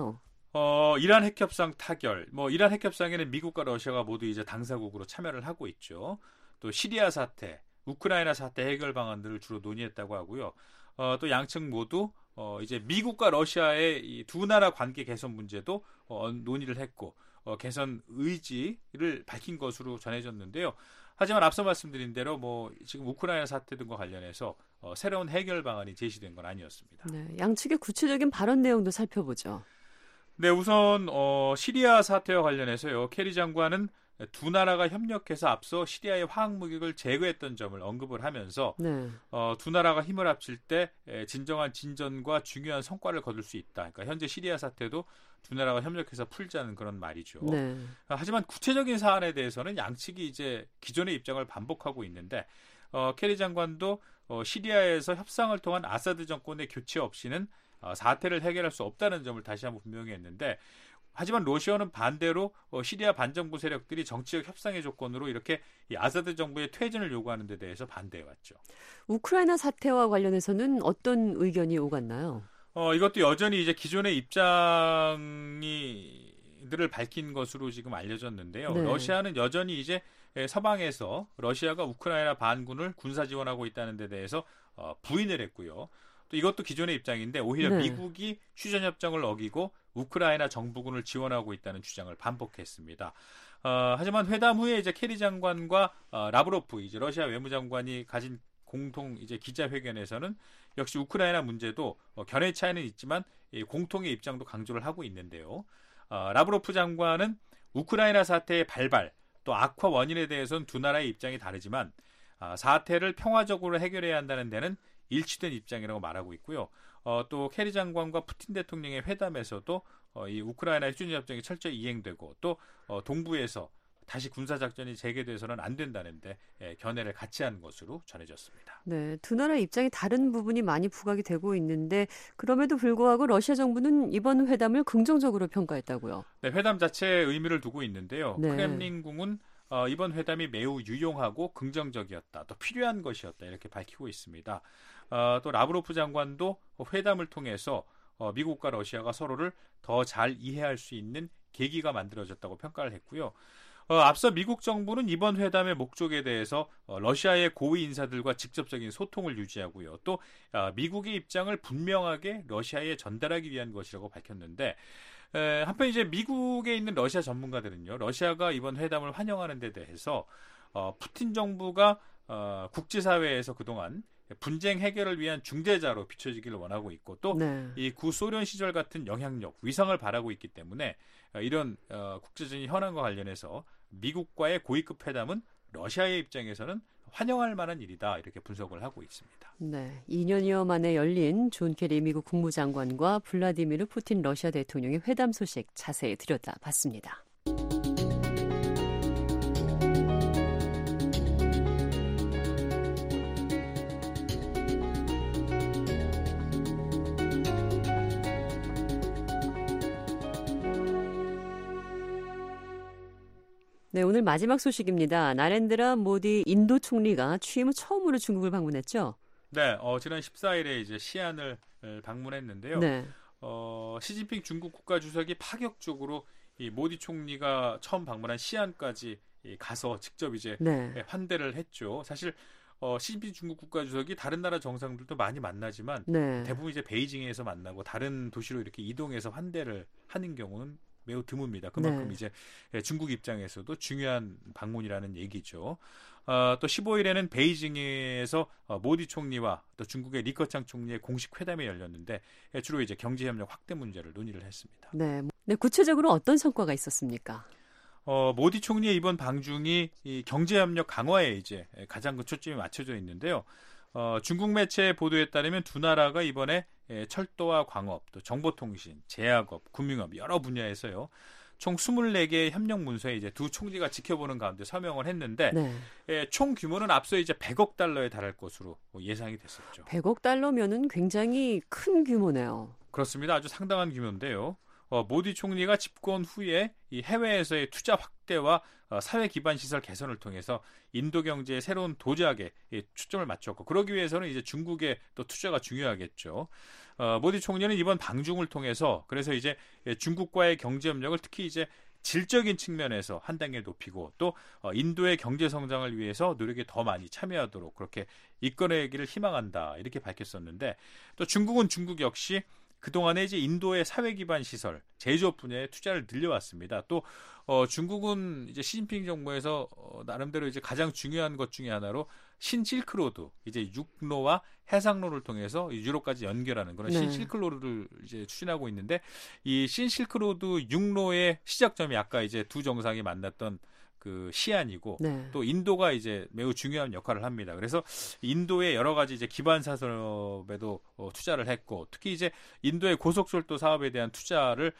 이란 핵협상 타결, 이란 핵협상에는 미국과 러시아가 모두 이제 당사국으로 참여를 하고 있죠. 또 시리아 사태, 우크라이나 사태 해결 방안들을 주로 논의했다고 하고요. 또 양측 모두 이제 미국과 러시아의 이 두 나라 관계 개선 문제도 논의를 했고 개선 의지를 밝힌 것으로 전해졌는데요. 하지만 앞서 말씀드린 대로 지금 우크라이나 사태 등과 관련해서 새로운 해결 방안이 제시된 건 아니었습니다. 네, 양측의 구체적인 발언 내용도 살펴보죠. 네, 우선 시리아 사태와 관련해서요. 케리 장관은 두 나라가 협력해서 앞서 시리아의 화학무기를 제거했던 점을 언급을 하면서 네. 두 나라가 힘을 합칠 때 진정한 진전과 중요한 성과를 거둘 수 있다. 그러니까 현재 시리아 사태도 두 나라가 협력해서 풀자는 그런 말이죠. 네. 하지만 구체적인 사안에 대해서는 양측이 이제 기존의 입장을 반복하고 있는데 케리 장관도 시리아에서 협상을 통한 아사드 정권의 교체 없이는 사태를 해결할 수 없다는 점을 다시 한번 분명히 했는데 하지만 러시아는 반대로 시리아 반정부 세력들이 정치적 협상의 조건으로 이렇게 이 아사드 정부의 퇴진을 요구하는 데 대해서 반대해왔죠. 우크라이나 사태와 관련해서는 어떤 의견이 오갔나요? 이것도 여전히 이제 기존의 입장들을 밝힌 것으로 지금 알려졌는데요. 네. 러시아는 여전히 이제 서방에서 러시아가 우크라이나 반군을 군사 지원하고 있다는 데 대해서 부인을 했고요. 또 이것도 기존의 입장인데 오히려 네. 미국이 휴전협정을 어기고 우크라이나 정부군을 지원하고 있다는 주장을 반복했습니다. 하지만 회담 후에 이제 케리 장관과 라브로프 이제 러시아 외무장관이 가진 공통 이제 기자회견에서는 역시 우크라이나 문제도 견해 차이는 있지만 공통의 입장도 강조를 하고 있는데요. 라브로프 장관은 우크라이나 사태의 발발 또 악화 원인에 대해서는 두 나라의 입장이 다르지만 사태를 평화적으로 해결해야 한다는 데는 일치된 입장이라고 말하고 있고요. 또 케리 장관과 푸틴 대통령의 회담에서도 이 우크라이나 휴전협정이 철저히 이행되고 또 동부에서 다시 군사작전이 재개돼서는 안 된다는데 견해를 같이 한 것으로 전해졌습니다. 네, 두 나라의 입장이 다른 부분이 많이 부각이 되고 있는데 그럼에도 불구하고 러시아 정부는 이번 회담을 긍정적으로 평가했다고요. 네, 회담 자체에 의미를 두고 있는데요. 네. 크렘린궁은 이번 회담이 매우 유용하고 긍정적이었다, 또 필요한 것이었다 이렇게 밝히고 있습니다. 또 라브로프 장관도 회담을 통해서 미국과 러시아가 서로를 더 잘 이해할 수 있는 계기가 만들어졌다고 평가를 했고요. 앞서 미국 정부는 이번 회담의 목적에 대해서 러시아의 고위 인사들과 직접적인 소통을 유지하고요. 또 미국의 입장을 분명하게 러시아에 전달하기 위한 것이라고 밝혔는데 한편 이제 미국에 있는 러시아 전문가들은요. 러시아가 이번 회담을 환영하는 데 대해서 푸틴 정부가 국제사회에서 그동안 분쟁 해결을 위한 중재자로 비춰지기를 원하고 있고 또 이 구소련 시절 같은 영향력, 위상을 바라고 있기 때문에 이런 국제적인 현안과 관련해서 미국과의 고위급 회담은 러시아의 입장에서는 환영할 만한 일이다 이렇게 분석을 하고 있습니다. 네, 2년여 만에 열린 존 케리 미국 국무장관과 블라디미르 푸틴 러시아 대통령의 회담 소식 자세히 들여다봤습니다. 네, 오늘 마지막 소식입니다. 나렌드라 모디 인도 총리가 취임 후 처음으로 중국을 방문했죠? 네, 지난 14일에 이제 시안을 방문했는데요. 네. 시진핑 중국 국가주석이 파격적으로 이 모디 총리가 처음 방문한 시안까지 가서 직접 이제 환대를 했죠. 사실 시진핑 중국 국가주석이 다른 나라 정상들도 많이 만나지만 대부분 이제 베이징에서 만나고 다른 도시로 이렇게 이동해서 환대를 하는 경우는 매우 드뭅니다. 그만큼 이제 중국 입장에서도 중요한 방문이라는 얘기죠. 또 15일에는 베이징에서 모디 총리와 또 중국의 리커창 총리의 공식 회담이 열렸는데 주로 이제 경제협력 확대 문제를 논의를 했습니다. 네, 구체적으로 어떤 성과가 있었습니까? 모디 총리의 이번 방중이 이 경제협력 강화에 이제 가장 큰 초점이 맞춰져 있는데요. 중국 매체 보도에 따르면 두 나라가 이번에 철도와 광업, 또 정보통신, 제약업, 금융업 여러 분야에서요. 총 24개의 협력 문서에 이제 두 총리가 지켜보는 가운데 서명을 했는데 총 규모는 앞서 이제 100억 달러에 달할 것으로 예상이 됐었죠. 100억 달러면은 굉장히 큰 규모네요. 그렇습니다. 아주 상당한 규모인데요. 모디 총리가 집권 후에 이 해외에서의 투자 확대와 사회 기반 시설 개선을 통해서 인도 경제의 새로운 도약에 초점을 맞췄고 그러기 위해서는 이제 중국의 또 투자가 중요하겠죠. 모디 총리는 이번 방중을 통해서 그래서 이제 중국과의 경제 협력을 특히 이제 질적인 측면에서 한 단계 높이고 또 인도의 경제 성장을 위해서 노력에 더 많이 참여하도록 그렇게 이끌어내기를 희망한다 이렇게 밝혔었는데 또 중국은 중국 역시 그동안에 이제 인도의 사회 기반 시설, 제조업 분야에 투자를 늘려왔습니다. 또 중국은 이제 시진핑 정부에서 나름대로 이제 가장 중요한 것 중에 하나로 신실크로드, 이제 육로와 해상로를 통해서 유럽까지 연결하는 그런 신실크로드를 이제 추진하고 있는데 이 신실크로드 육로의 시작점이 아까 이제 두 정상이 만났던 그 시안이고 또 인도가 이제 매우 중요한 역할을 합니다. 그래서 인도의 여러 가지 이제 기반 사업에도 투자를 했고 특히 이제 인도의 고속철도 사업에 대한 투자를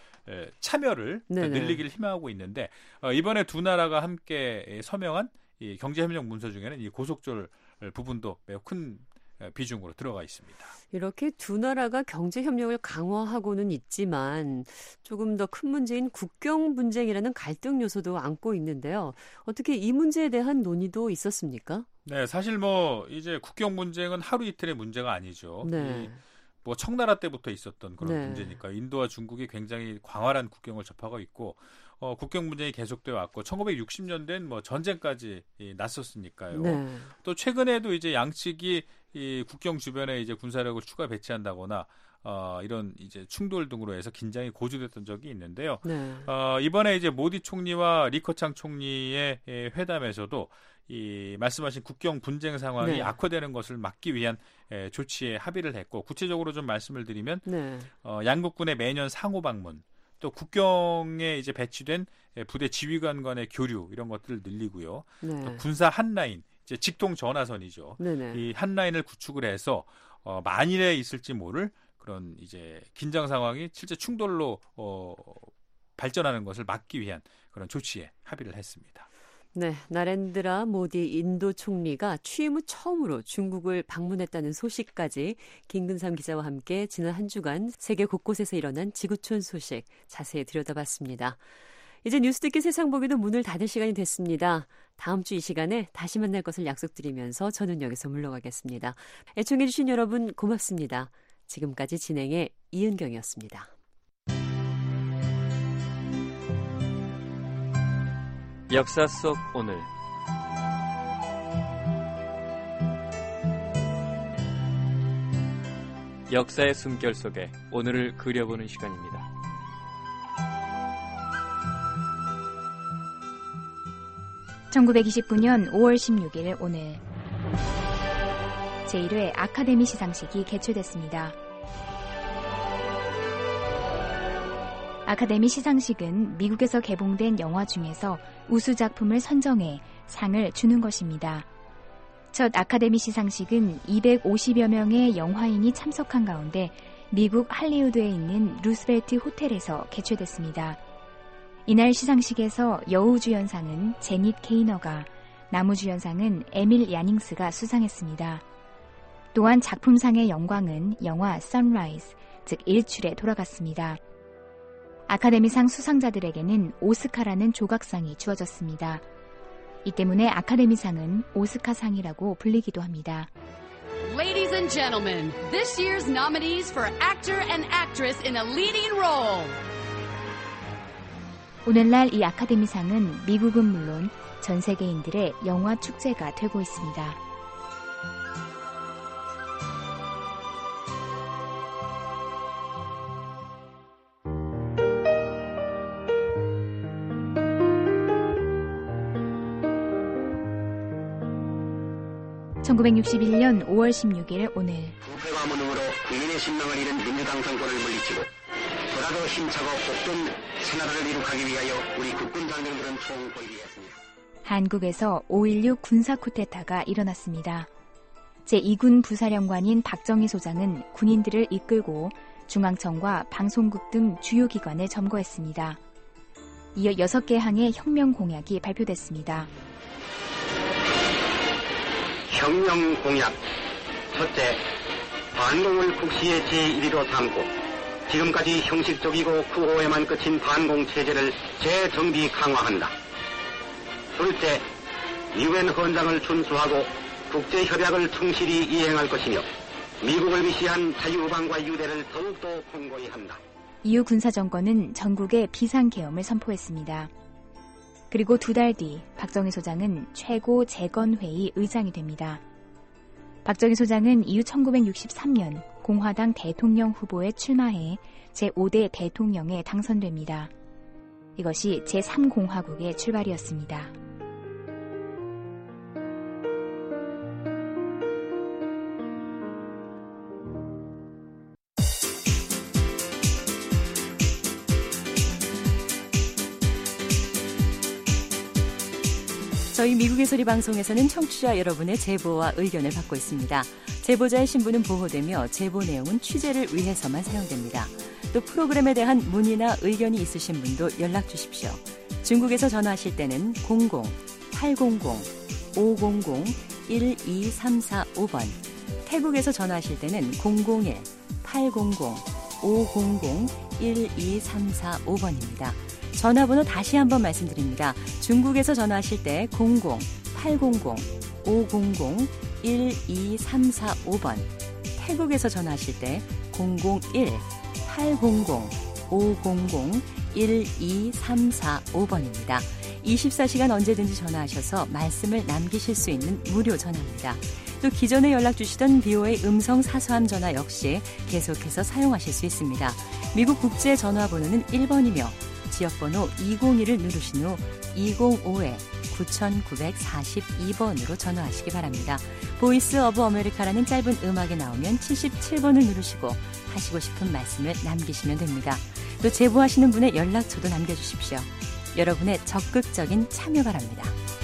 참여를 늘리기를 희망하고 있는데 이번에 두 나라가 함께 서명한 이 경제협력 문서 중에는 이 고속철 부분도 매우 큰 비중으로 들어가 있습니다. 이렇게 두 나라가 경제 협력을 강화하고는 있지만 조금 더 큰 문제인 국경 분쟁이라는 갈등 요소도 안고 있는데요. 어떻게 이 문제에 대한 논의도 있었습니까? 네, 사실 뭐 이제 국경 분쟁은 하루 이틀의 문제가 아니죠. 뭐 청나라 때부터 있었던 그런 문제니까 인도와 중국이 굉장히 광활한 국경을 접하고 있고 국경 분쟁이 계속돼 왔고 1960년대엔 뭐 전쟁까지 났었으니까요. 또 최근에도 이제 양측이 이 국경 주변에 이제 군사력을 추가 배치한다거나 이런 이제 충돌 등으로 해서 긴장이 고조됐던 적이 있는데요. 이번에 이제 모디 총리와 리커창 총리의 회담에서도 이 말씀하신 국경 분쟁 상황이 악화되는 것을 막기 위한 조치에 합의를 했고 구체적으로 좀 말씀을 드리면 양국군의 매년 상호 방문 또 국경에 이제 배치된 부대 지휘관 간의 교류 이런 것들을 늘리고요. 또 군사 한라인 이제 직통 전화선이죠. 이 한라인을 구축을 해서 만일에 있을지 모를 그런 이제 긴장 상황이 실제 충돌로 발전하는 것을 막기 위한 그런 조치에 합의를 했습니다. 네, 나렌드라 모디 인도 총리가 취임 후 처음으로 중국을 방문했다는 소식까지 김근삼 기자와 함께 지난 한 주간 세계 곳곳에서 일어난 지구촌 소식 자세히 들여다봤습니다. 이제 뉴스 듣기 세상 보기도 문을 닫을 시간이 됐습니다. 다음 주 이 시간에 다시 만날 것을 약속드리면서 저는 여기서 물러가겠습니다. 애청해 주신 여러분 고맙습니다. 지금까지 진행의 이은경이었습니다. 역사 속 오늘 역사의 숨결 속에 오늘을 그려보는 시간입니다. (1929년 5월 16일) 오늘 제1회 아카데미 시상식이 개최됐습니다. 아카데미 시상식은 미국에서 개봉된 영화 중에서 우수 작품을 선정해 상을 주는 것입니다. 첫 아카데미 시상식은 250여 명의 영화인이 참석한 가운데 미국 할리우드에 있는 루스벨트 호텔에서 개최됐습니다. 이날 시상식에서 여우주연상은 제닛 게이너가, 나무주연상은 에밀 야닝스가 수상했습니다. 또한 작품상의 영광은 영화 선라이즈, 즉 일출에 돌아갔습니다. 아카데미상 수상자들에게는 오스카라는 조각상이 주어졌습니다. 이 때문에 아카데미상은 오스카상이라고 불리기도 합니다. Ladies and gentlemen, this year's nominees for actor and actress in a leading role. 오늘날 이 아카데미상은 미국은 물론 전 세계인들의 영화 축제가 되고 있습니다. (1961년 5월 16일) 오늘 부패와 무능으로 국민의 신망을 잃은 민주당 정권을 물리치고 보다도 힘차고 복된 새나라를 이룩하기 위하여 우리 국군 장병들은 총고입이었습니다. 한국에서 5.16 군사 쿠데타가 일어났습니다. 제2군 부사령관인 박정희 소장은 군인들을 이끌고 중앙청과 방송국 등 주요 기관을 점거했습니다. 이어 6개 항의 혁명 공약이 발표됐습니다. 혁명 공약 첫째, 반공을 국시의 제1위로 삼고 지금까지 형식적이고 구호에만 그친 반공 체제를 재정비 강화한다. 둘째, 유엔 헌장을 준수하고 국제협약을 충실히 이행할 것이며 미국을 위시한 자유우방과 유대를 더욱더 공고히 한다. 이후 군사정권은 전국에 비상계엄을 선포했습니다. 그리고 2달 뒤 박정희 소장은 최고 재건회의 의장이 됩니다. 박정희 소장은 이후 1963년 공화당 대통령 후보에 출마해 제5대 대통령에 당선됩니다. 이것이 제3공화국의 출발이었습니다. 저희 미국의 소리 방송에서는 청취자 여러분의 제보와 의견을 받고 있습니다. 제보자의 신분은 보호되며 제보 내용은 취재를 위해서만 사용됩니다. 또 프로그램에 대한 문의나 의견이 있으신 분도 연락 주십시오. 중국에서 전화하실 때는 00-800-500-12345번, 태국에서 전화하실 때는 001-800-500-12345번입니다. 전화번호 다시 한번 말씀드립니다. 중국에서 전화하실 때 00800-500-12345번, 태국에서 전화하실 때 001-800-500-12345번입니다. 24시간 언제든지 전화하셔서 말씀을 남기실 수 있는 무료 전화입니다. 또 기존에 연락 주시던 BOA 음성 사서함 전화 역시 계속해서 사용하실 수 있습니다. 미국 국제 전화번호는 1번이며 지역번호 202를 누르신 후 205-9942번으로 전화하시기 바랍니다. 보이스 오브 아메리카라는 짧은 음악이 나오면 77번을 누르시고 하시고 싶은 말씀을 남기시면 됩니다. 또 제보하시는 분의 연락처도 남겨주십시오. 여러분의 적극적인 참여 바랍니다.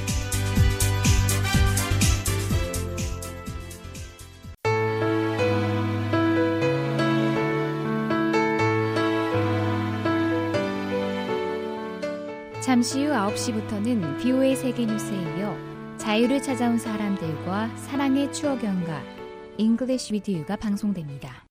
잠시 후 9시부터는 BOA 세계뉴스에 이어 자유를 찾아온 사람들과 사랑의 추억 연가 English with You가 방송됩니다.